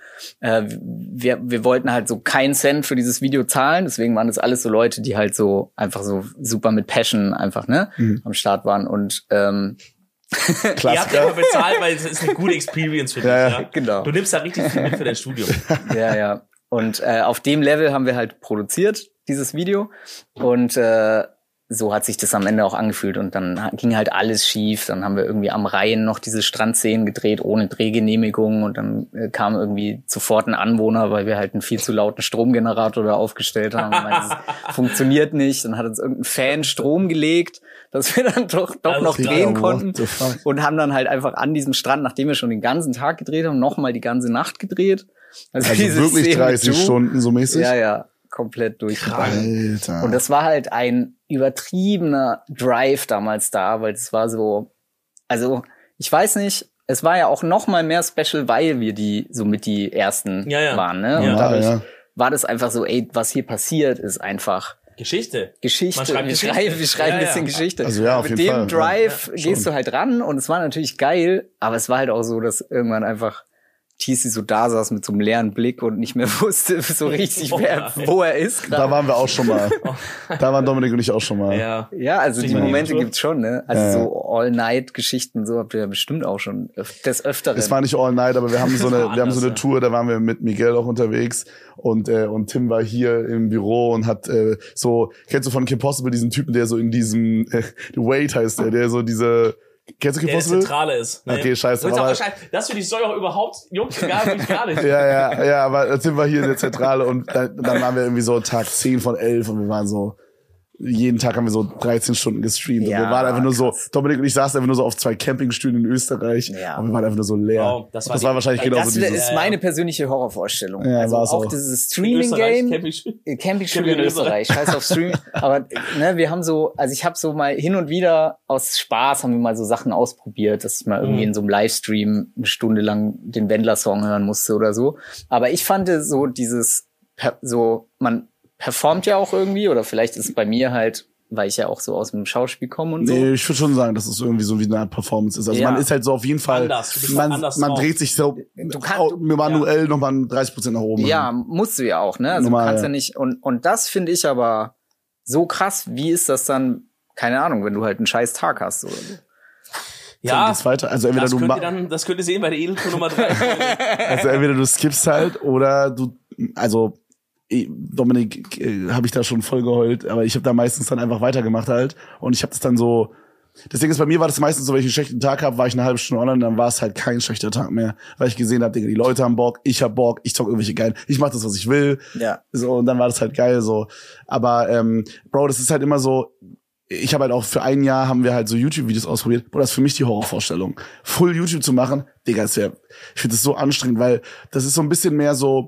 Wir wollten halt so keinen Cent für dieses Video zahlen, deswegen waren das alles so Leute, die halt so einfach so super mit Passion einfach, ne, am Start waren und Ihr habt ja bezahlt, weil es ist eine gute Experience für dich, Ja, ja? genau. Du nimmst da richtig viel mit für dein Studium. Ja. Und auf dem Level haben wir halt produziert, dieses Video. Und so hat sich das am Ende auch angefühlt. Und dann ging halt alles schief. Dann haben wir irgendwie am Rhein noch diese Strandszenen gedreht, ohne Drehgenehmigung. Und dann kam irgendwie sofort ein Anwohner, weil wir halt einen viel zu lauten Stromgenerator da aufgestellt haben. Und meinte, es funktioniert nicht. Dann hat uns irgendein Fan Strom gelegt, dass wir dann doch noch Digga, drehen what konnten. the fuck? Und haben dann halt einfach an diesem Strand, nachdem wir schon den ganzen Tag gedreht haben, nochmal die ganze Nacht gedreht. Also diese wirklich Szene mit 30 Ju, Stunden so mäßig? Ja, komplett durchgegangen. Alter. Und das war halt ein übertriebener Drive damals da, weil es war so, also ich weiß nicht, es war ja auch noch mal mehr special, weil wir somit die ersten Ja. waren, ne? Ja. Und dadurch Ja. war das einfach so, ey, was hier passiert, ist einfach Geschichte. Geschichte. Man schreibt Wir Geschichte. schreiben ein bisschen Ja. Geschichte. Also ja, auf Mit jeden dem Fall. Drive Ja, gehst schon. du halt ran und es war natürlich geil, aber es war halt auch so, dass irgendwann einfach TC so da saß mit so einem leeren Blick und nicht mehr wusste so richtig, wo er ist Da gerade. waren wir auch schon mal. Da waren Dominik und ich auch schon mal. Ja. Ja, also die Ja. Momente gibt's schon, ne? Also Ja. so All-Night-Geschichten, so habt ihr ja bestimmt auch schon des Öfteren. Es war nicht all night, aber wir haben so eine anders, ja. Tour, da waren wir mit Miguel auch unterwegs und Tim war hier im Büro und hat so, kennst du von Kim Possible diesen Typen, der so in diesem Wait heißt der so diese, kennst du Kim Der Possible? Zentrale ist. Ne? Okay, scheiße, Und ist auch aber- wahrscheinlich, dass für die Story auch überhaupt juckt, egal wie ich gar nicht. Ja, aber Tim war hier in der Zentrale und dann waren wir irgendwie so Tag 10 von 11 und wir waren so, jeden Tag haben wir so 13 Stunden gestreamt Ja, und wir waren einfach nur krass. so, Dominik und ich saßen einfach nur so auf 2 Campingstühlen in Österreich Ja. und wir waren einfach nur so leer. Wow, das war das war die- wahrscheinlich das genauso Das dieses. ist meine persönliche Horrorvorstellung. Ja, also war's auch auch. dieses Österreich, Streaming-Game. Camping- Campingstühle in Österreich, scheiß auf Streaming. Aber ne, wir haben so, also ich habe so mal hin und wieder aus Spaß haben wir mal so Sachen ausprobiert, dass ich mal irgendwie in so einem Livestream eine Stunde lang den Wendler-Song hören musste oder so. Aber ich fand so dieses, man performt ja auch irgendwie, oder vielleicht ist es bei mir halt, weil ich ja auch so aus dem Schauspiel komme und so. Nee, ich würde schon sagen, dass es irgendwie so wie eine Art Performance ist. Also Ja. man ist halt so auf jeden Fall, Anders. Du bist man anders man drauf. dreht sich so manuell nochmal 30% nach oben. Ja, musst du ja auch, ne? Also Normal, du kannst ja ja. nicht, und das finde ich aber so krass, wie ist das dann, keine Ahnung, wenn du halt einen scheiß Tag hast oder so. Ja, Geht's weiter. Also entweder das könnt ihr sehen bei der Edeltour Nummer 3. also entweder du skippst halt oder du, also Dominik, habe ich da schon voll geheult, aber ich habe da meistens dann einfach weitergemacht halt und ich habe das dann so, deswegen ist bei mir war das meistens so, wenn ich einen schlechten Tag habe, war ich eine halbe Stunde online, dann war es halt kein schlechter Tag mehr, weil ich gesehen habe, Digga, die Leute haben Bock, ich hab Bock, ich zock irgendwelche geilen, ich mach das, was ich will, Ja. so, und dann war das halt geil so, aber Bro, das ist halt immer so, ich habe halt auch für ein Jahr haben wir halt so YouTube-Videos ausprobiert. Bro, das ist für mich die Horrorvorstellung. Full YouTube zu machen, Digga, ich finde das so anstrengend, weil das ist so ein bisschen mehr so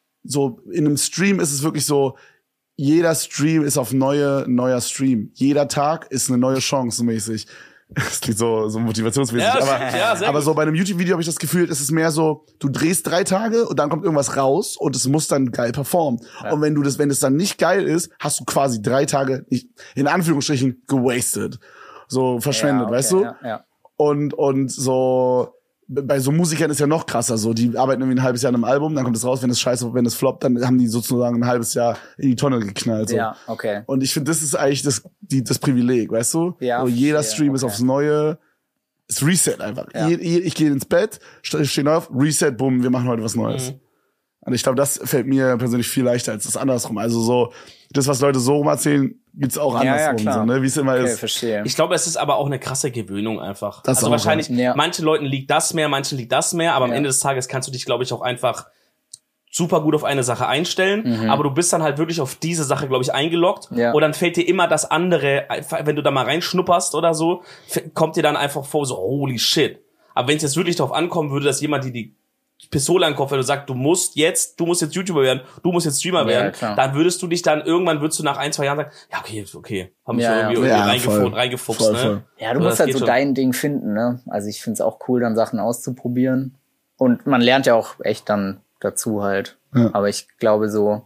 in einem Stream ist es wirklich so, jeder Stream ist auf neuer Stream. Jeder Tag ist eine neue Chance mäßig. Das klingt so motivationsmäßig, Ja, aber, ja, sehr aber gut. so bei einem YouTube-Video habe ich das Gefühl, es ist mehr so, du drehst 3 Tage und dann kommt irgendwas raus und es muss dann geil performen. Ja. Und wenn es dann nicht geil ist, hast du quasi 3 Tage nicht, in Anführungsstrichen gewastet. So verschwendet, Ja, okay, weißt du? Ja. Und so, bei so Musikern ist ja noch krasser, so, die arbeiten irgendwie ein halbes Jahr an einem Album, dann kommt es raus, wenn es scheiße, wenn es floppt, dann haben die sozusagen ein halbes Jahr in die Tonne geknallt, so. Ja, okay. Und ich finde, das ist eigentlich das Privileg, weißt du? Ja, so, jeder verstehe, Stream ist okay. aufs Neue, ist Reset einfach. Ja. Ich gehe ins Bett, stehe auf, Reset, bumm, wir machen heute was Neues. Und ich glaube, das fällt mir persönlich viel leichter als das andersrum. Also so, das, was Leute so rum erzählen, gibt's auch Ja, ja, andersrum, klar. so, ne? Wie es immer Okay, ist. verstehe. Ich glaube, es ist aber auch eine krasse Gewöhnung einfach. Das Also auch, wahrscheinlich, ja. manchen Leuten liegt das mehr, manchen liegt das mehr, aber am Ja. Ende des Tages kannst du dich, glaube ich, auch einfach super gut auf eine Sache einstellen, aber du bist dann halt wirklich auf diese Sache, glaube ich, eingeloggt Ja. und dann fällt dir immer das andere, wenn du da mal reinschnupperst oder so, kommt dir dann einfach vor, so holy shit. Aber wenn es jetzt wirklich darauf ankommen würde, dass jemand dir die Pistole an den Kopf, wenn du sagst, du musst jetzt YouTuber werden, du musst jetzt Streamer Ja, werden, klar. dann würdest du dich dann, irgendwann würdest du nach 1, 2 Jahren sagen, ja, okay, haben mich Ja, irgendwie ja. reingefuchst, Voll, ne? voll. Ja, du So, musst das halt geht so schon. dein Ding finden, ne? Also ich find's auch cool, dann Sachen auszuprobieren. Und man lernt ja auch echt dann dazu halt. Ja. Aber ich glaube so,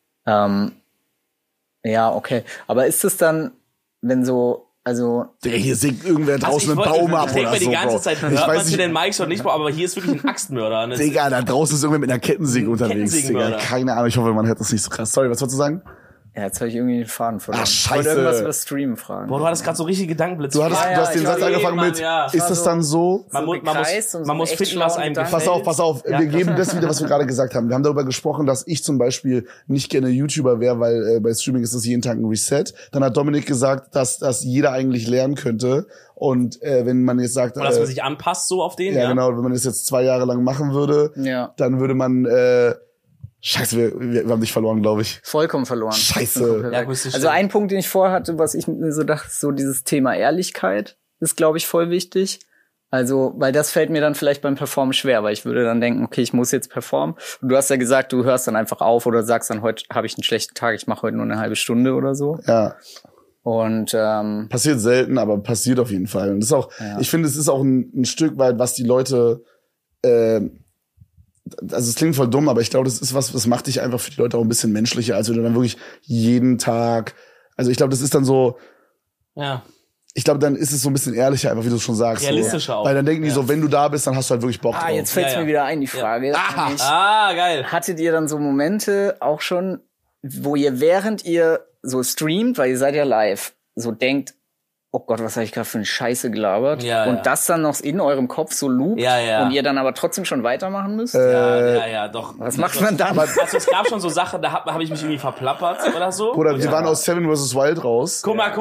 ja, okay. Aber ist es dann, wenn so, also, Digga, hier singt irgendwer draußen einen Also Baum ab ich denke oder mir die so, ganze Bro. Zeit, Ich hört man weiß zu nicht, den Mikes und nicht, aber hier ist wirklich ein Axtmörder. Ne? Digga, da draußen ist irgendwer mit einer Kettensäge unterwegs, Digga. Kettensägenmörder. Keine Ahnung, ich hoffe, man hört das nicht so krass. Sorry, was wolltest du sagen? ja, jetzt habe ich irgendwie den Faden verloren. Ach, Ich wollte scheiße. irgendwas über Streamen fragen. Boah, du hattest gerade so richtige Gedankenblitze. Du hast den ich Satz war angefangen Mann, mit, ja. ist das dann so? Man muss gekreist und so muss echt finden, was schlauen einem Gedanken. gefällt. Pass auf. Ja, Wir geben das wieder, was wir gerade gesagt haben. Wir haben darüber gesprochen, dass ich zum Beispiel nicht gerne YouTuber wäre, weil bei Streaming ist das jeden Tag ein Reset. Dann hat Dominik gesagt, dass jeder eigentlich lernen könnte. Und wenn man jetzt sagt, Oder dass man sich anpasst so auf den, ja genau, wenn man das jetzt 2 Jahre lang machen würde, Ja. dann würde man Scheiße, wir haben dich verloren, glaube ich. Vollkommen verloren. Scheiße. Ja, grüß dich. Also ein Punkt, den ich vorher hatte, was ich mir so dachte, so dieses Thema Ehrlichkeit ist, glaube ich, voll wichtig. Also, weil das fällt mir dann vielleicht beim Performen schwer, weil ich würde dann denken, okay, ich muss jetzt performen. Und du hast ja gesagt, du hörst dann einfach auf oder sagst dann, heute habe ich einen schlechten Tag, ich mache heute nur eine halbe Stunde oder so. Ja. Und Passiert selten, aber passiert auf jeden Fall. Und das ist auch, Ja. ich finde, es ist auch ein Stück weit, was die Leute also es klingt voll dumm, aber ich glaube, das ist was, das macht dich einfach für die Leute auch ein bisschen menschlicher, als wenn du dann wirklich jeden Tag, also ich glaube, das ist dann so, Ja. ich glaube, dann ist es so ein bisschen ehrlicher, einfach wie du schon sagst. Realistischer so. auch. Weil dann denken die so, wenn du da bist, dann hast du halt wirklich Bock drauf. Jetzt fällt's Ja, ja. mir wieder ein, die Frage. Nämlich, Geil. hattet ihr dann so Momente auch schon, wo ihr während ihr so streamt, weil ihr seid ja live, so denkt, oh Gott, was habe ich gerade für eine Scheiße gelabert? Ja, und ja. das dann noch in eurem Kopf so loopt Ja. und ihr dann aber trotzdem schon weitermachen müsst? Ja, doch. Was macht man dann? Also es gab schon so Sachen, da hab ich mich irgendwie verplappert oder so. Bruder, wir waren aus Seven vs. Wild raus. Guck mal.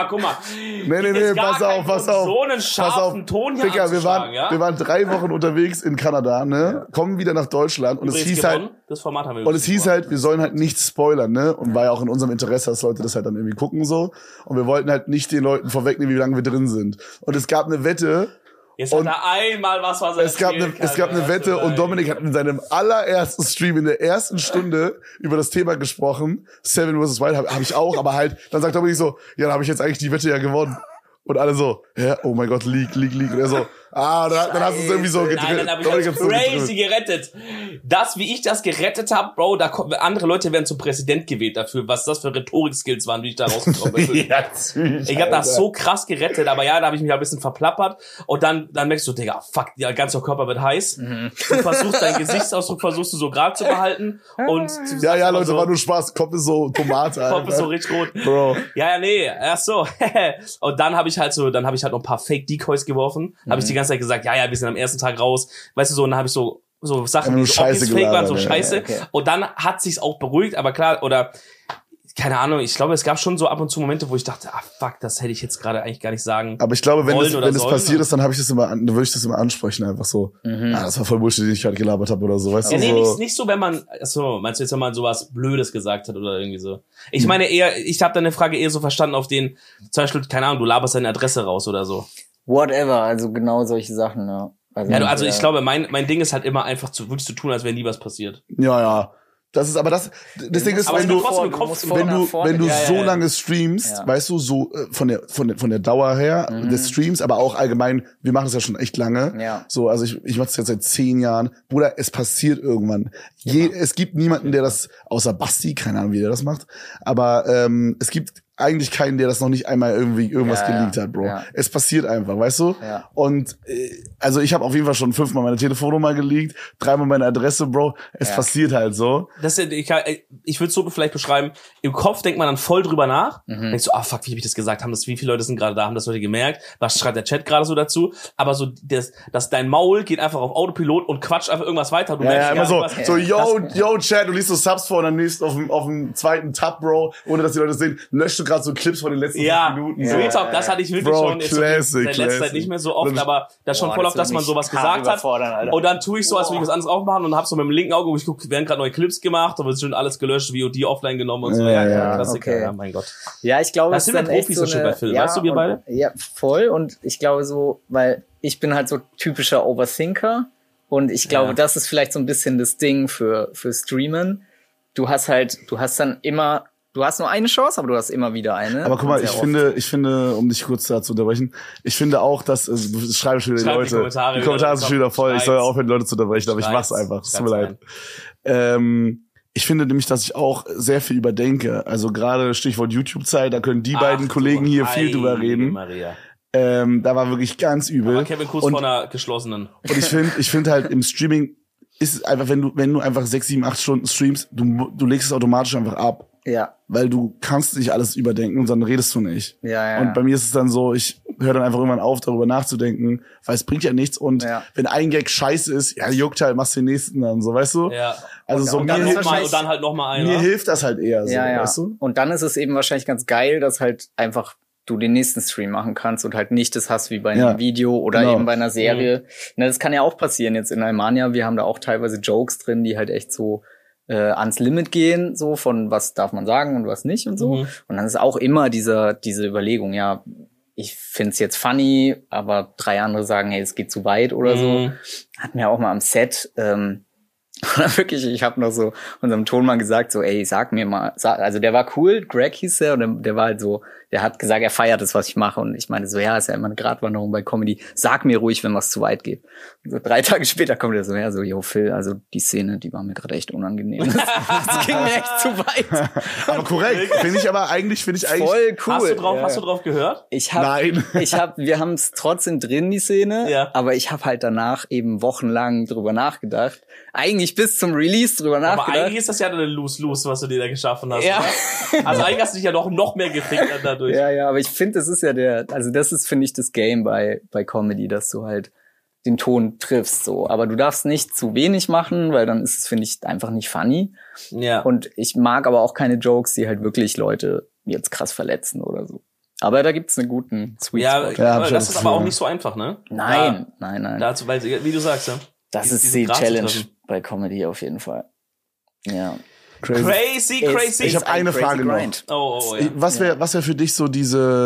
Nee, Gibt gar pass keinen auf. Grund, so einen scharfen Ton hier Digga, wir anzuschlagen, waren 3 Wochen unterwegs in Kanada, ne? Kommen wieder nach Deutschland und Übrigens es hieß gewonnen. halt, Das Format haben wir und es hieß gewonnen. halt, wir sollen halt nichts spoilern, ne? Und war ja auch in unserem Interesse, dass Leute das halt dann irgendwie gucken so. Und wir wollten halt nicht den Leuten vorwegnehmen, wie lange wir drin sind. Und es gab eine Wette. Jetzt hat und er einmal was er Es gab eine Wette und Dominik hat in seinem allerersten Stream in der ersten Stunde über das Thema gesprochen. Seven vs. Wild hab ich auch, aber halt, dann sagt Dominik so, ja, dann habe ich jetzt eigentlich die Wette ja gewonnen. Und alle so, ja, oh mein Gott, League. Und er so, dann hast du es irgendwie so Nein, dann hab ich das crazy gerettet. Das, wie ich das gerettet habe, Bro, andere Leute werden zum Präsident gewählt dafür, was das für Rhetorik-Skills waren, wie ich da rausgekommen bin. Ich hab das so krass gerettet, aber ja, da habe ich mich ein bisschen verplappert und dann merkst du, Digga, fuck, der ganze Körper wird heiß. Du versuchst deinen Gesichtsausdruck so gerade zu behalten und Ja, Leute, war nur Spaß, Kopf ist so Tomate, Kopf ist so richtig rot. Bro. Ja, nee, ach so. Und dann habe ich halt noch ein paar Fake Decoys geworfen. Habe ich die ganze Zeit gesagt, ja, wir sind am ersten Tag raus. Weißt du so, und dann habe ich so Sachen, die so Scheiße fake waren, so gelabert, Scheiße. ja, okay. Und dann hat sich's auch beruhigt, aber klar, oder keine Ahnung, ich glaube, es gab schon so ab und zu Momente, wo ich dachte, fuck, das hätte ich jetzt gerade eigentlich gar nicht sagen. Aber ich glaube, wenn wollen oder das sollen, passiert oder? ist, dann würde ich das immer ansprechen, einfach so. Das war voll Bullshit, den ich gerade gelabert habe oder so, weißt Ja, du? nee, So. nicht so, wenn man, achso, meinst du jetzt, wenn man sowas Blödes gesagt hat oder irgendwie so? Ich meine eher, ich habe deine Frage eher so verstanden auf den, zum Beispiel, keine Ahnung, du laberst deine Adresse raus oder so. Whatever, also genau solche Sachen, ja. Also ich glaube, mein Ding ist halt immer einfach wirklich zu tun, als wäre nie was passiert. Ja. Das Ding ist, Aber wenn es du, wird trotzdem im Kopf wenn du Ja, so ja. lange streamst, Ja. weißt du, so von der Dauer her des Streams, aber auch allgemein, wir machen das ja schon echt lange. Ja. So, also ich mache das jetzt seit 10 Jahren. Bruder, es passiert irgendwann. Es gibt niemanden, der das, außer Basti, keine Ahnung, wie der das macht, aber es gibt eigentlich keinen, der das noch nicht einmal irgendwie irgendwas Ja, geleakt hat, Bro. ja. Es passiert einfach, weißt du? Ja. Und also ich habe auf jeden Fall schon 5-mal meine Telefonnummer geleakt, 3-mal meine Adresse, Bro. Es passiert halt so. Ich würde es so vielleicht beschreiben, im Kopf denkt man dann voll drüber nach, denkst so, fuck, wie habe ich das gesagt, wie viele Leute sind gerade da, haben das Leute gemerkt, was schreibt der Chat gerade so dazu, aber so, dass dein Maul geht einfach auf Autopilot und quatscht einfach irgendwas weiter. Du merkst Immer gar so, nicht, was- yo, Chat, du liest so Subs vor und dann liest auf dem zweiten Tab, Bro, ohne dass die Leute sehen, löscht du gerade so Clips von den letzten 5 Minuten. Ja, Real Talk, das hatte ich wirklich Bro, schon jetzt classic, in der letzten Zeit classic. nicht mehr so oft, aber das schon Boah, voll das oft, dass wird man mich sowas hart gesagt hat. überfordern, Alter. Und dann tue ich so, als würde ich was anderes aufmachen und hab so mit dem linken Auge, wo ich gucke, werden gerade neue Clips gemacht, da wird schon alles gelöscht, VOD offline genommen und so. Ja, Klassiker, okay. ja, mein Gott. Ja, ich glaube, Das es sind ist wir dann echt Profis so so schon eine, bei Film, weißt du, wir beide? Ja, voll. Und ich glaube so, weil ich bin halt so typischer Overthinker und ich glaube, das ist vielleicht so ein bisschen das Ding für Streamen. Du hast nur eine Chance, aber du hast immer wieder eine. Aber guck mal, Und ich sehr oft. finde, um dich kurz da zu unterbrechen, ich finde auch, dass, also, du schreibst schon wieder die Schreibt die Leute. Kommentare Die Kommentare wieder, sind schon wieder voll. Ich soll schreibt's. aufhören, Leute zu unterbrechen, aber ich mach's Schreibt's. einfach. Es tut mir leid. Ich finde nämlich, dass ich auch sehr viel überdenke. Also gerade Stichwort YouTube-Zeit, da können die beiden Kollegen hier viel drüber reden. Maria. Da war wirklich ganz übel. Aber Kevin Kuss von einer geschlossenen. Und ich finde halt im Streaming ist es einfach, wenn du einfach 6, 7, 8 Stunden streamst, du legst es automatisch einfach ab. Ja, Weil du kannst nicht alles überdenken und dann redest du nicht. ja. Und bei mir ist es dann so, ich höre dann einfach irgendwann auf, darüber nachzudenken, weil es bringt ja nichts. Und Ja. wenn ein Gag scheiße ist, ja, juckt halt, machst den nächsten dann, so, weißt du? Ja. Also so Und dann, mir, noch mal, und dann halt noch mal einer. mir hilft das halt eher, so, ja. weißt du? Und dann ist es eben wahrscheinlich ganz geil, dass halt einfach du den nächsten Stream machen kannst und halt nicht das hast wie bei einem Ja, Video oder genau. eben bei einer Serie. Ne, das kann ja auch passieren jetzt in Almania. Wir haben da auch teilweise Jokes drin, die halt echt so ans Limit gehen, so von was darf man sagen und was nicht und so. Mhm. Und dann ist auch immer diese Überlegung, ja, ich find's jetzt funny, aber 3 andere sagen, hey, es geht zu weit oder so. Hatten wir auch mal am Set, Oder wirklich, ich habe noch so unserem Tonmann gesagt, so, ey, sag mir mal, also der war cool, Greg hieß der, und der war halt so, der hat gesagt, er feiert das, was ich mache, und ich meine so, ja, ist ja immer eine Gratwanderung bei Comedy, sag mir ruhig, wenn was zu weit geht. Und so 3 Tage später kommt er so, ja, so, yo, Phil, also die Szene, die war mir gerade echt unangenehm. Das ging mir echt zu weit. Aber korrekt, finde ich eigentlich voll cool. Hast du drauf gehört? Nein. Wir haben es trotzdem drin, die Szene, ja. Aber ich habe halt danach eben wochenlang drüber nachgedacht. Eigentlich bis zum Release drüber nachgedacht. Aber eigentlich ist das ja eine Lose-Lose, was du dir da geschaffen hast. Ja. Oder? Also eigentlich hast du dich ja noch mehr gefickt dadurch. Ja, aber ich finde, das ist ja das ist, finde ich, das Game bei Comedy, dass du halt den Ton triffst, so. Aber du darfst nicht zu wenig machen, weil dann ist es, finde ich, einfach nicht funny. Ja. Und ich mag aber auch keine Jokes, die halt wirklich Leute jetzt krass verletzen oder so. Aber da gibt's einen guten Sweet Spot. Ja, das ist aber auch nicht so einfach, ne? Nein. Dazu, weil, wie du sagst, ja. Das ist die Challenge bei Comedy auf jeden Fall. Ja. Crazy. Ich habe eine Frage noch. Oh, ja. Was wäre für dich so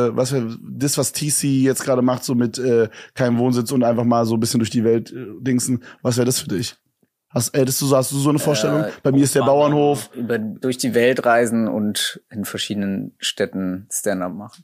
was TC jetzt gerade macht, so mit keinem Wohnsitz und einfach mal so ein bisschen durch die Welt dingsen, was wäre das für dich? Hast du so eine Vorstellung? Bei mir ist der Bauernhof. Durch die Welt reisen und in verschiedenen Städten Stand-up machen.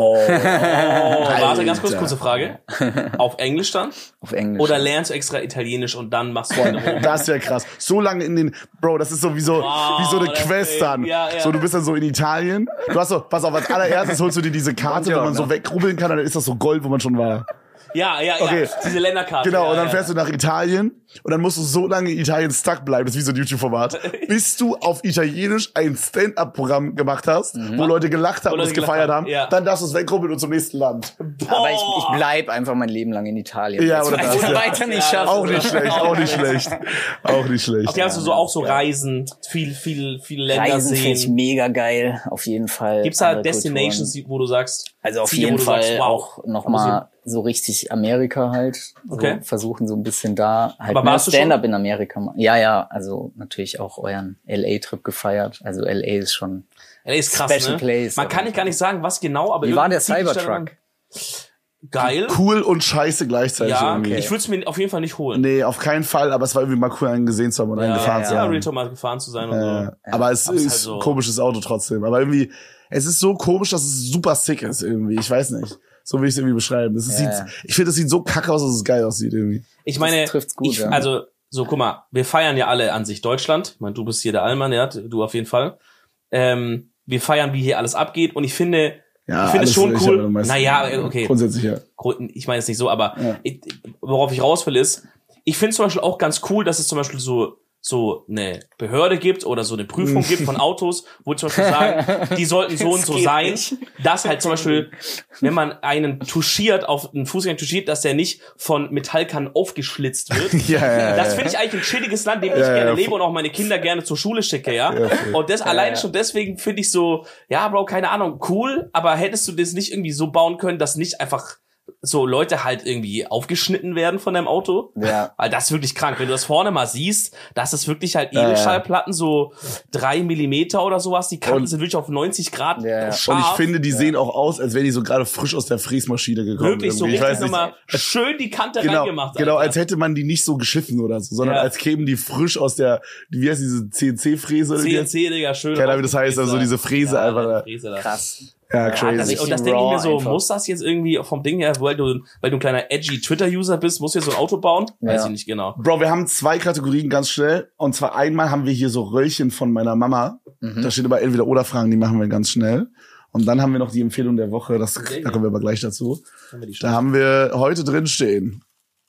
Warte, ganz kurze Frage. Auf Englisch dann? Auf Englisch. Oder lernst du extra Italienisch und dann machst du eine Runde? Das ist ja krass. So lange Bro, das ist so wie so eine Quest dann. Ja. So, du bist dann so in Italien. Du hast so, pass auf, als allererstes holst du dir diese Karte, wo man so wegrubbeln kann, dann ist das so Gold, wo man schon war. Ja, okay. Diese Länderkarte. Genau, und dann fährst du nach Italien und dann musst du so lange in Italien stuck bleiben, das ist wie so ein YouTube-Format, bis du auf Italienisch ein Stand-Up-Programm gemacht hast, wo Leute gelacht haben und es gefeiert haben. Ja. Dann darfst du es wegrubbeln und zum nächsten Land. Aber ich bleib einfach mein Leben lang in Italien. Ja, oder das weiter nicht schaffen. Auch nicht schlecht. Okay, hast du auch so Reisen, viel Länder Reisen sehen. finde ich mega geil, auf jeden Fall. Gibt's da Destinations, wo du sagst? Also auf jeden Fall auch nochmal so richtig Amerika halt. Okay. So versuchen so ein bisschen da halt aber mehr Stand-up in Amerika machen. Ja, also natürlich auch euren LA-Trip gefeiert. Also LA ist schon LA ist krass, Special ne? Place. Man kann nicht gar nicht sagen, was genau, aber wie war der Cybertruck? Geil. Cool und scheiße gleichzeitig irgendwie. Ich würde es mir auf jeden Fall nicht holen. Nee, auf keinen Fall, aber es war irgendwie mal cool, einen gesehen zu haben und einen gefahren zu haben. Ja, Real Talk mal gefahren zu sein und so. Aber es ist halt so ein komisches Auto trotzdem. Aber irgendwie, es ist so komisch, dass es super sick ist irgendwie. Ich weiß nicht. So will ich es irgendwie beschreiben. Ich finde, es sieht so kacke aus, dass es geil aussieht irgendwie. Ich meine, das trifft's gut, also, so, guck mal, wir feiern ja alle an sich Deutschland. Ich meine, du bist hier der Allmann, ja, du auf jeden Fall. Wir feiern, wie hier alles abgeht, und ich finde es schon cool. Okay. Grundsätzlich, ja. Ich meine es nicht so, aber worauf ich raus will ist, ich finde zum Beispiel auch ganz cool, dass es zum Beispiel so eine Behörde gibt oder so eine Prüfung gibt von Autos, wo zum Beispiel sagen, die sollten so und so sein, dass halt zum Beispiel, wenn man einen auf einen Fußgänger touchiert, dass der nicht von Metallkannen aufgeschlitzt wird. Das finde ich eigentlich ein chilliges Land, in dem ich gerne lebe und auch meine Kinder gerne zur Schule schicke, ja. Und das alleine schon deswegen finde ich so, ja, Bro, keine Ahnung, cool, aber hättest du das nicht irgendwie so bauen können, dass nicht einfach so Leute halt irgendwie aufgeschnitten werden von deinem Auto. Ja. Weil das ist wirklich krank. Wenn du das vorne mal siehst, das ist wirklich halt Edelstahlplatten, so 3 Millimeter oder sowas. Die Kanten sind wirklich auf 90 Grad scharf. Und ich finde, die sehen auch aus, als wären die so gerade frisch aus der Fräsmaschine gekommen. Wirklich so richtig nochmal schön die Kante reingemacht. Genau, als hätte man die nicht so geschiffen oder so, sondern als kämen die frisch aus der, wie heißt diese CNC-Fräse? CNC, Digga, schön. Keine Ahnung, wie das heißt, also diese Fräse einfach. Krass. Ja, crazy. Und das denke ich mir so, muss das jetzt irgendwie vom Ding her, weil du ein kleiner edgy Twitter-User bist, musst du jetzt so ein Auto bauen? Weiß ich nicht genau. Bro, wir haben 2 Kategorien ganz schnell. Und zwar einmal haben wir hier so Röllchen von meiner Mama. Da steht aber Entweder-Oder-Fragen, die machen wir ganz schnell. Und dann haben wir noch die Empfehlung der Woche, da kommen wir aber gleich dazu. Da haben wir heute drin stehen.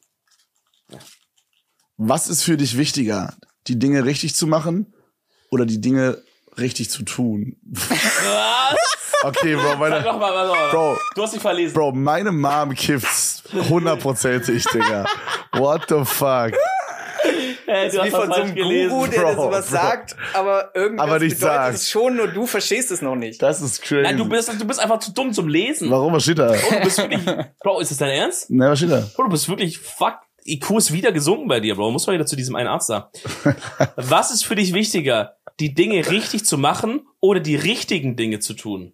Was ist für dich wichtiger, die Dinge richtig zu machen oder die Dinge richtig zu tun? Was? Okay, Bro, du hast dich verlesen. Bro, meine Mom kifft's 100%ig, Digga. What the fuck? Hey, du hast von so einem Guru, der sowas sagt, aber irgendwas aber nicht bedeutet sagt. es schon, nur du verstehst es noch nicht. Das ist crazy. Nein, du bist einfach zu dumm zum Lesen. Warum? Was steht da? Oh, du bist wirklich, Bro, ist das dein Ernst? Na, was steht da? Bro, du bist wirklich, IQ ist wieder gesunken bei dir, Bro. Muss mal wieder zu diesem einen Arzt da. Was ist für dich wichtiger, die Dinge richtig zu machen oder die richtigen Dinge zu tun?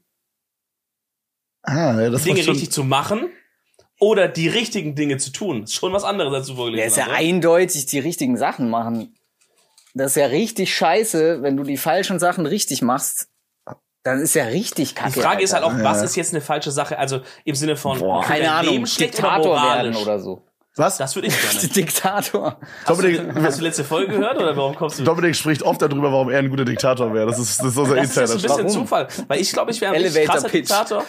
Das die Dinge richtig zu machen oder die richtigen Dinge zu tun. Ist schon was anderes, als du vorgelesen hast. Ja, ist ja eindeutig die richtigen Sachen machen. Das ist ja richtig scheiße, wenn du die falschen Sachen richtig machst. Dann ist ja richtig kacke. Die Frage ist halt Alter. auch, was ist jetzt eine falsche Sache? Also im Sinne von Keine Ahnung, schlecht Diktator oder werden moralisch? oder so. Was? Das würde ich gerne. Diktator. Dominik, Hast du letzte Folge gehört oder warum kommst du? Dominik spricht oft darüber, warum er ein guter Diktator wäre. Das ist unser Das ist jetzt Insider. ein bisschen Zufall, weil ich glaube, ich wäre ein richtig Elevator krasser Pitch. Diktator.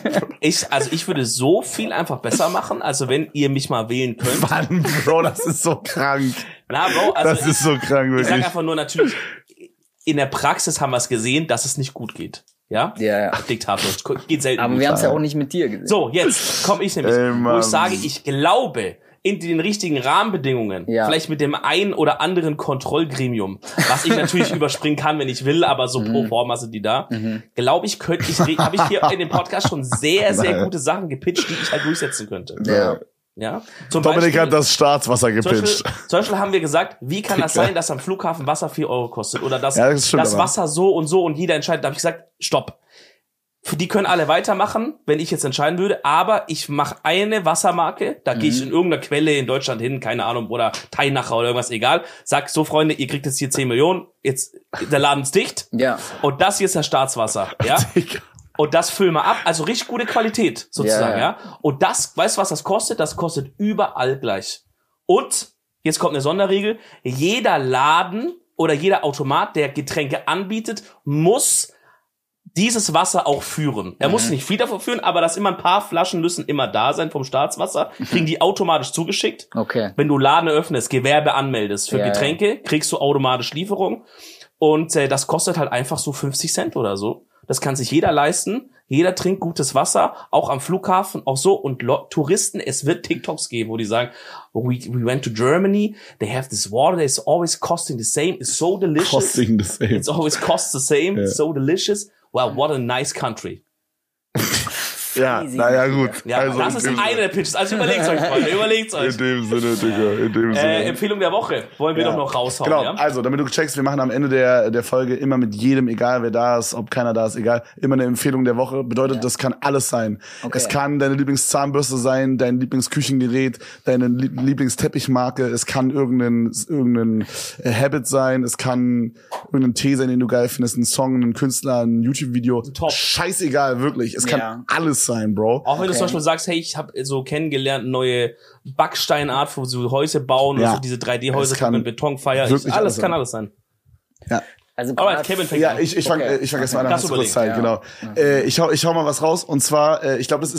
Ich würde so viel einfach besser machen, also wenn ihr mich mal wählen könnt. Mann, Bro, das ist so krank. Na, Bro, also Das ist so krank, ich sag wirklich. einfach nur natürlich, in der Praxis haben wir es gesehen, dass es nicht gut geht. Ja? Ja. Diktator. Geht selten Aber gut. wir haben es ja auch nicht mit dir gesehen. So, jetzt komme ich nämlich, Ey, wo Mann. ich sage, ich glaube, in den richtigen Rahmenbedingungen, Ja. vielleicht mit dem ein oder anderen Kontrollgremium, was ich natürlich überspringen kann, wenn ich will, aber so pro forma sind die da, glaube ich, habe ich hier in dem Podcast schon sehr, sehr gute Sachen gepitcht, die ich halt durchsetzen könnte. Ja. Ja? Zum Dominik Beispiel- hat das Staatswasser zum gepitcht. Beispiel haben wir gesagt, wie kann das sein, dass am Flughafen Wasser 4 Euro kostet? Oder dass Ja, das stimmt das aber. Wasser so und jeder entscheidet. Da habe ich gesagt, stopp. Für die können alle weitermachen, wenn ich jetzt entscheiden würde, aber ich mache eine Wassermarke, da gehe ich in irgendeiner Quelle in Deutschland hin, keine Ahnung, oder Teinacher oder irgendwas, egal. Sag so, Freunde, ihr kriegt jetzt hier 10 Millionen, jetzt, der Laden ist dicht. Ja. Und das hier ist das Staatswasser, ja? Und das füllen wir ab, also richtig gute Qualität, sozusagen, Ja, ja. Und das, weißt du, was das kostet? Das kostet überall gleich. Und, jetzt kommt eine Sonderregel, jeder Laden oder jeder Automat, der Getränke anbietet, muss dieses Wasser auch führen. Er muss nicht viel davon führen, aber dass immer ein paar Flaschen müssen immer da sein vom Staatswasser, kriegen die automatisch zugeschickt. Okay. Wenn du Laden öffnest, Gewerbe anmeldest für Ja, Getränke, kriegst du automatisch Lieferung. Und das kostet halt einfach so 50 Cent oder so. Das kann sich jeder leisten. Jeder trinkt gutes Wasser, auch am Flughafen, auch so. Und Touristen, es wird TikToks geben, wo die sagen, we went to Germany, they have this water, it's always costing the same, it's so delicious. Costing the same. It's always costs the same, Ja. it's so delicious. Well, what a nice country. Ja, naja, gut. Ja, Also das in ist dem eine der Pitches. Also überlegt's euch, Freunde, überlegt's euch. In dem Sinne, Digga, in dem Sinne. Empfehlung der Woche wollen wir Ja. doch noch raushauen, Genau, ja? also damit du checkst, wir machen am Ende der Folge immer mit jedem, egal wer da ist, ob keiner da ist, egal, immer eine Empfehlung der Woche. Bedeutet, das kann alles sein. Okay. Es kann deine Lieblingszahnbürste sein, dein Lieblingsküchengerät, deine Lieblingsteppichmarke, es kann irgendein Habit sein, es kann irgendein Tee sein, den du geil findest, ein Song, ein Künstler, ein YouTube-Video. Top. Scheißegal, wirklich. Es kann Ja. alles sein, Bro. Auch wenn du zum Beispiel sagst, hey, ich habe so kennengelernt, neue Backsteinart, wo so Häuser bauen, Ja. oder so diese 3D-Häuser Es kann mit Betonfeier. wirklich Alles alles kann sein. alles sein. Ja. Also Alright, Kevin fängt Ja, an. ich fang Okay. erstmal an, Kannst hast du kurz überlegen, Zeit, genau. Ich hau mal was raus, und zwar, ich glaube,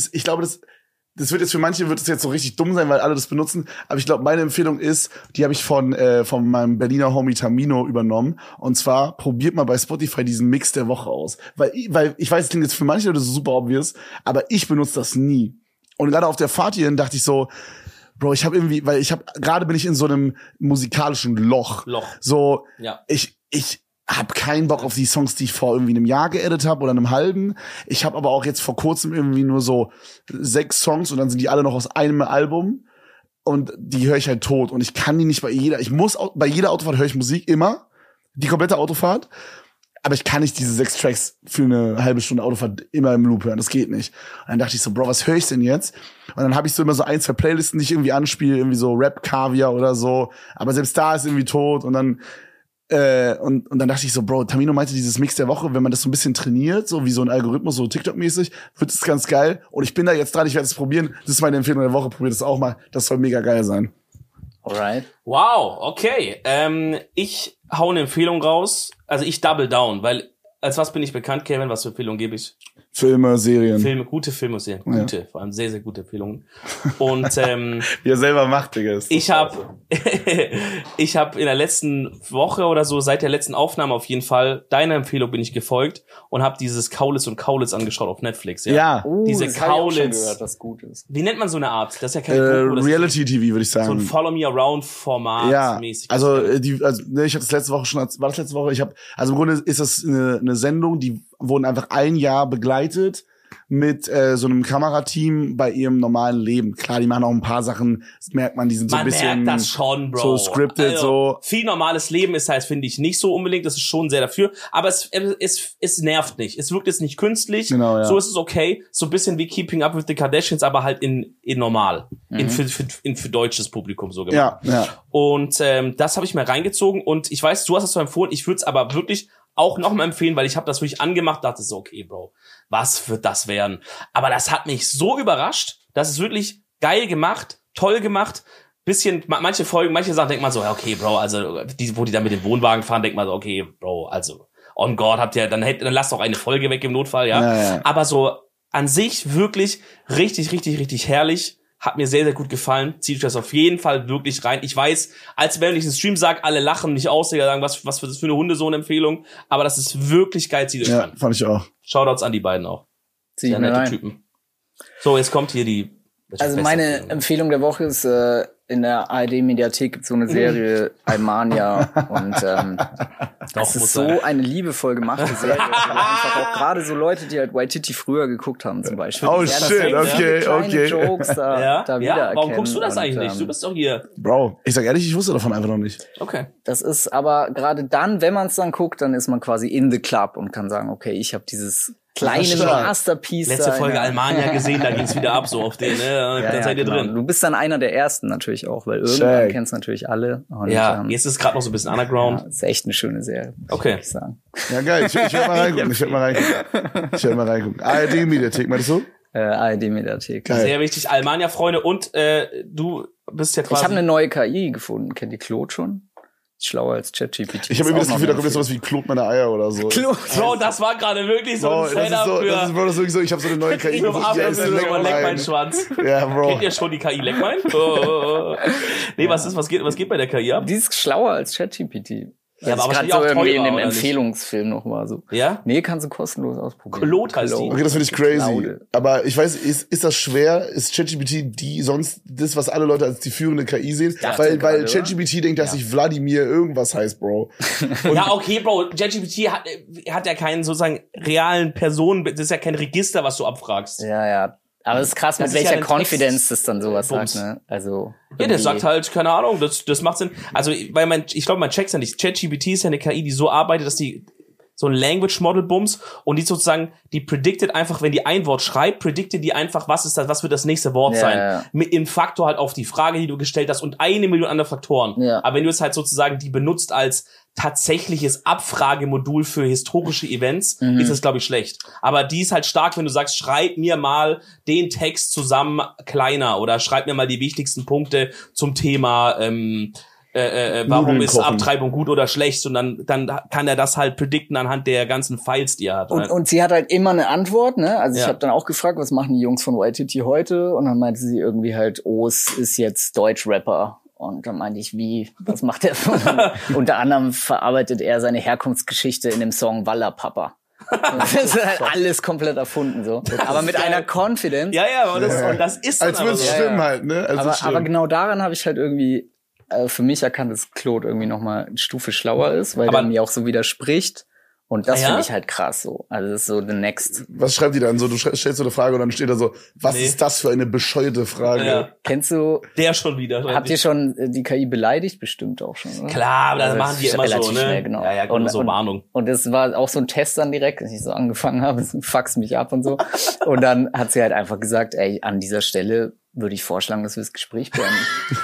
das wird jetzt für manche wird es jetzt so richtig dumm sein, weil alle das benutzen, aber ich glaube, meine Empfehlung ist, die habe ich von meinem Berliner Homie Tamino übernommen, und zwar probiert mal bei Spotify diesen Mix der Woche aus, weil ich weiß, es klingt jetzt für manche Leute so super obvious, aber ich benutze das nie. Und gerade auf der Fahrt hierhin dachte ich so, Bro, ich habe irgendwie, weil gerade bin ich in so einem musikalischen Loch. So, Ja. ich hab keinen Bock auf die Songs, die ich vor irgendwie einem Jahr geedit habe oder einem halben. Ich habe aber auch jetzt vor kurzem irgendwie nur so 6 Songs, und dann sind die alle noch aus einem Album, und die höre ich halt tot, und ich kann die nicht bei jeder Autofahrt höre ich Musik immer, die komplette Autofahrt, aber ich kann nicht diese 6 Tracks für eine halbe Stunde Autofahrt immer im Loop hören, das geht nicht. Und dann dachte ich so, Bro, was höre ich denn jetzt? Und dann habe ich so immer so 1, 2 Playlisten, die ich irgendwie anspiele, irgendwie so Rap-Kaviar oder so, aber selbst da ist irgendwie tot, und dann und dann dachte ich so, Bro, Tamino meinte, dieses Mix der Woche, wenn man das so ein bisschen trainiert, so wie so ein Algorithmus, so TikTok-mäßig, wird es ganz geil. Und ich bin da jetzt dran, ich werde es probieren. Das ist meine Empfehlung der Woche, probiert es auch mal. Das soll mega geil sein. Alright. Wow, okay. Ich hau eine Empfehlung raus. Also ich double down, weil als was bin ich bekannt, Kevin? Was für Empfehlungen gebe ich? Filme, Serien. Gute Filme, sehr gute, vor allem sehr, sehr gute Empfehlungen. Und Wie er selber macht, Digga. ich habe in der letzten Woche oder so, seit der letzten Aufnahme auf jeden Fall, deiner Empfehlung bin ich gefolgt und habe dieses Kaulitz und Kaulitz angeschaut auf Netflix. Ja. Diese das hab ich auch schon Kaulitz. gehört, was gut ist. Wie nennt man so eine Art? Das ist ja keine Doku, das Reality-TV, würde ich ist so ein sagen. Follow-me-around-Format Ja, mäßig. also ich hatte das letzte Woche schon, war das letzte Woche? Also im Grunde ist das eine Sendung, die wurden einfach ein Jahr begleitet mit so einem Kamerateam bei ihrem normalen Leben. Klar, die machen auch ein paar Sachen, das merkt man, die sind so ein bisschen merkt das schon, Bro. so scripted, also, so. Viel normales Leben ist halt, finde ich, nicht so unbedingt. Das ist schon sehr dafür. Aber es nervt nicht. Es wirkt jetzt nicht künstlich. Genau, ja. So ist es okay. So ein bisschen wie Keeping Up with the Kardashians, aber halt in normal. Für deutsches Publikum so gemacht. Ja. Und das habe ich mir reingezogen. Und ich weiß, du hast es so empfohlen. Ich würde es aber wirklich auch nochmal empfehlen, weil ich habe das wirklich angemacht, dachte so, okay, Bro, was wird das werden? Aber das hat mich so überrascht, das ist wirklich geil gemacht, toll gemacht. Bisschen, manche Sachen denkt man so, ja, okay, Bro, also wo die da mit dem Wohnwagen fahren, denkt man so, okay, Bro, also on God dann lasst doch eine Folge weg im Notfall, ja. Aber so an sich wirklich richtig, richtig, richtig herrlich. Hat mir sehr, sehr gut gefallen. Zieht euch das auf jeden Fall wirklich rein. Ich weiß, als wenn ich einen Stream sage, alle lachen mich aus, sagen, was für das für eine Hundesohn-Empfehlung. Aber das ist wirklich geil. Zieht euch rein. Ja, fand ich auch. Shoutouts an die beiden auch. Sehr nette Typen. So, jetzt kommt hier die... Also meine Empfehlung der Woche ist, in der ARD-Mediathek gibt es so eine Serie, Almania. Und das ist so eine liebevoll gemachte Serie. Einfach auch gerade so Leute, die halt Waititi früher geguckt haben zum Beispiel. Oh shit, okay. Jokes da wiedererkennen. Warum guckst du das eigentlich nicht? Du bist doch hier. Bro, ich sag ehrlich, ich wusste davon einfach noch nicht. Okay. Das ist aber gerade dann, wenn man es dann guckt, dann ist man quasi in the club und kann sagen, okay, ich habe dieses kleine Masterpiece. Letzte Folge Almania gesehen, da ging's wieder ab so auf den, ne? Dann seid ihr drin. Du bist dann einer der ersten natürlich auch, weil irgendwann kennst natürlich alle. Und, jetzt ist es gerade noch so ein bisschen Underground. Ja, ist echt eine schöne Serie. Okay. Ich sagen. Ja, geil. Ich werd mal reingucken. ARD-Mediathek, meinst du? ARD-Mediathek. Sehr wichtig. Almania-Freunde und du bist ja quasi... Ich habe eine neue KI gefunden. Kennt ihr Claude schon? Schlauer als ChatGPT. Ich habe irgendwie das Gefühl, da kommt jetzt sowas wie Claude meine Eier oder so. Bro, das war gerade wirklich so ein Setup für... Das ist wirklich so, ich habe so eine neue KI. Leck mein Schwanz. Ja, Bro. Kennt ihr schon die KI Leck mein? Nee, was geht bei der KI ab? Die ist schlauer als ChatGPT. Ja, aber gerade so irgendwie in dem Empfehlungsfilm nochmal so. Ja? Nee, kannst du kostenlos ausprobieren. Claude heißt die. Okay, das finde ich crazy. Claude. Aber ich weiß, ist das schwer? Ist ChatGPT sonst das, was alle Leute als die führende KI sehen? Weil ChatGPT denkt, dass sich Wladimir irgendwas heißt, Bro. Ja, okay, Bro. ChatGPT hat ja keinen sozusagen realen Personen, das ist ja kein Register, was du abfragst. Ja. Aber es ist krass, mit welcher Confidence das dann sowas sagt, ne? Also. Ja, der sagt halt, keine Ahnung, das macht Sinn. Also, weil ich glaube, man checkt's ja nicht. ChatGPT ist ja eine KI, die so arbeitet, dass die so ein Language Model bums und die sozusagen, die predicted einfach, wenn die ein Wort schreibt, predicted die einfach, was wird das nächste Wort sein. Ja. Mit im Faktor halt auf die Frage, die du gestellt hast und 1 Million andere Faktoren. Ja. Aber wenn du es halt sozusagen die benutzt als tatsächliches Abfragemodul für historische Events, ist das, glaube ich, schlecht. Aber die ist halt stark, wenn du sagst, schreib mir mal den Text zusammen kleiner oder schreib mir mal die wichtigsten Punkte zum Thema, warum ist Abtreibung gut oder schlecht, und dann kann er das halt predikten anhand der ganzen Files, die er hat. Und sie hat halt immer eine Antwort, ne? Also ich habe dann auch gefragt, was machen die Jungs von Waititi heute? Und dann meinte sie irgendwie halt, es ist jetzt Deutschrapper. Und dann meinte ich, was macht er? Unter anderem verarbeitet er seine Herkunftsgeschichte in dem Song Walla Papa. Das ist halt alles komplett erfunden, so. Aber mit einer Confidence. Ja, und das ist als würde es stimmen halt, ne? Aber genau daran habe ich halt irgendwie für mich erkannt, dass Claude irgendwie nochmal eine Stufe schlauer ist, weil er mir auch so widerspricht. Und das finde ich halt krass so. Also das ist so the next. Was schreibt die dann so? Du stellst so eine Frage und dann steht da so, was ist das für eine bescheuerte Frage? Ja. Kennst du... Der schon wieder. Habt ihr schon die KI beleidigt? Bestimmt auch schon, oder? Klar, aber das machen die immer so, ne? Schnell, genau. Ja, und so Warnung. Und das war auch so ein Test dann direkt, als ich so angefangen habe, fax mich ab und so. Und dann hat sie halt einfach gesagt, ey, an dieser Stelle würde ich vorschlagen, dass wir das Gespräch beenden.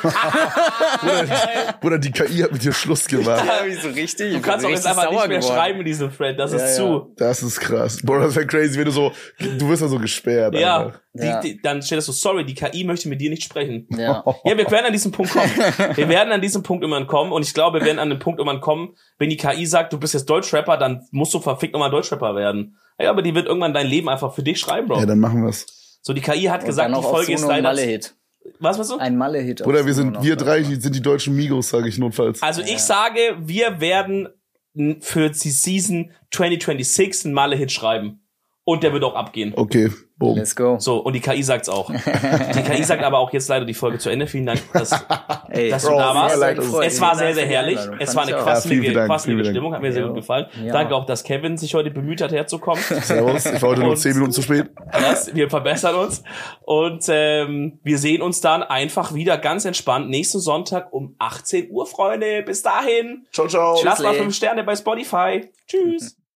Bruder, die KI hat mit dir Schluss gemacht. Ja, wie so richtig. Du kannst auch jetzt einfach nicht mehr schreiben in diesem Thread, das ist zu. Das ist krass. Bruder, das wäre crazy, wenn du wirst ja so gesperrt. Ja, dann steht das so, sorry, die KI möchte mit dir nicht sprechen. Ja, wir werden an diesen Punkt kommen. Wir werden an diesem Punkt irgendwann kommen, und ich glaube, wir werden an den Punkt irgendwann kommen, wenn die KI sagt, du bist jetzt Deutschrapper, dann musst du verfickt nochmal Deutschrapper werden. Ja, aber die wird irgendwann dein Leben einfach für dich schreiben, Bro. Ja, dann machen wir's. So, die KI hat gesagt, die Folge ist leider... Was warst du? Ein Malle-Hit. Oder wir drei sind die deutschen Migos, sage ich notfalls. Also ich sage, wir werden für die Season 2026 einen Malle-Hit schreiben. und der wird auch abgehen. Okay, boom. Let's go. So, und die KI sagt's auch. Die KI sagt aber auch jetzt leider die Folge zu Ende. Vielen Dank, dass Ey, du da warst. gefreut. Es war sehr, sehr Vielen Dank herrlich. für die Einladung. Es war eine Fand ich auch. vielen Dank, quasselige vielen Dank. Stimmung. Hat mir sehr gut gefallen. Ja. Danke auch, dass Kevin sich heute bemüht hat, herzukommen. Servus, ich war heute nur Und- 10 Minuten zu spät. Wir verbessern uns. Und wir sehen uns dann einfach wieder ganz entspannt nächsten Sonntag um 18 Uhr, Freunde. Bis dahin. Ciao, ciao. Lasst mal Tschüssli. 5 Sterne bei Spotify. Tschüss.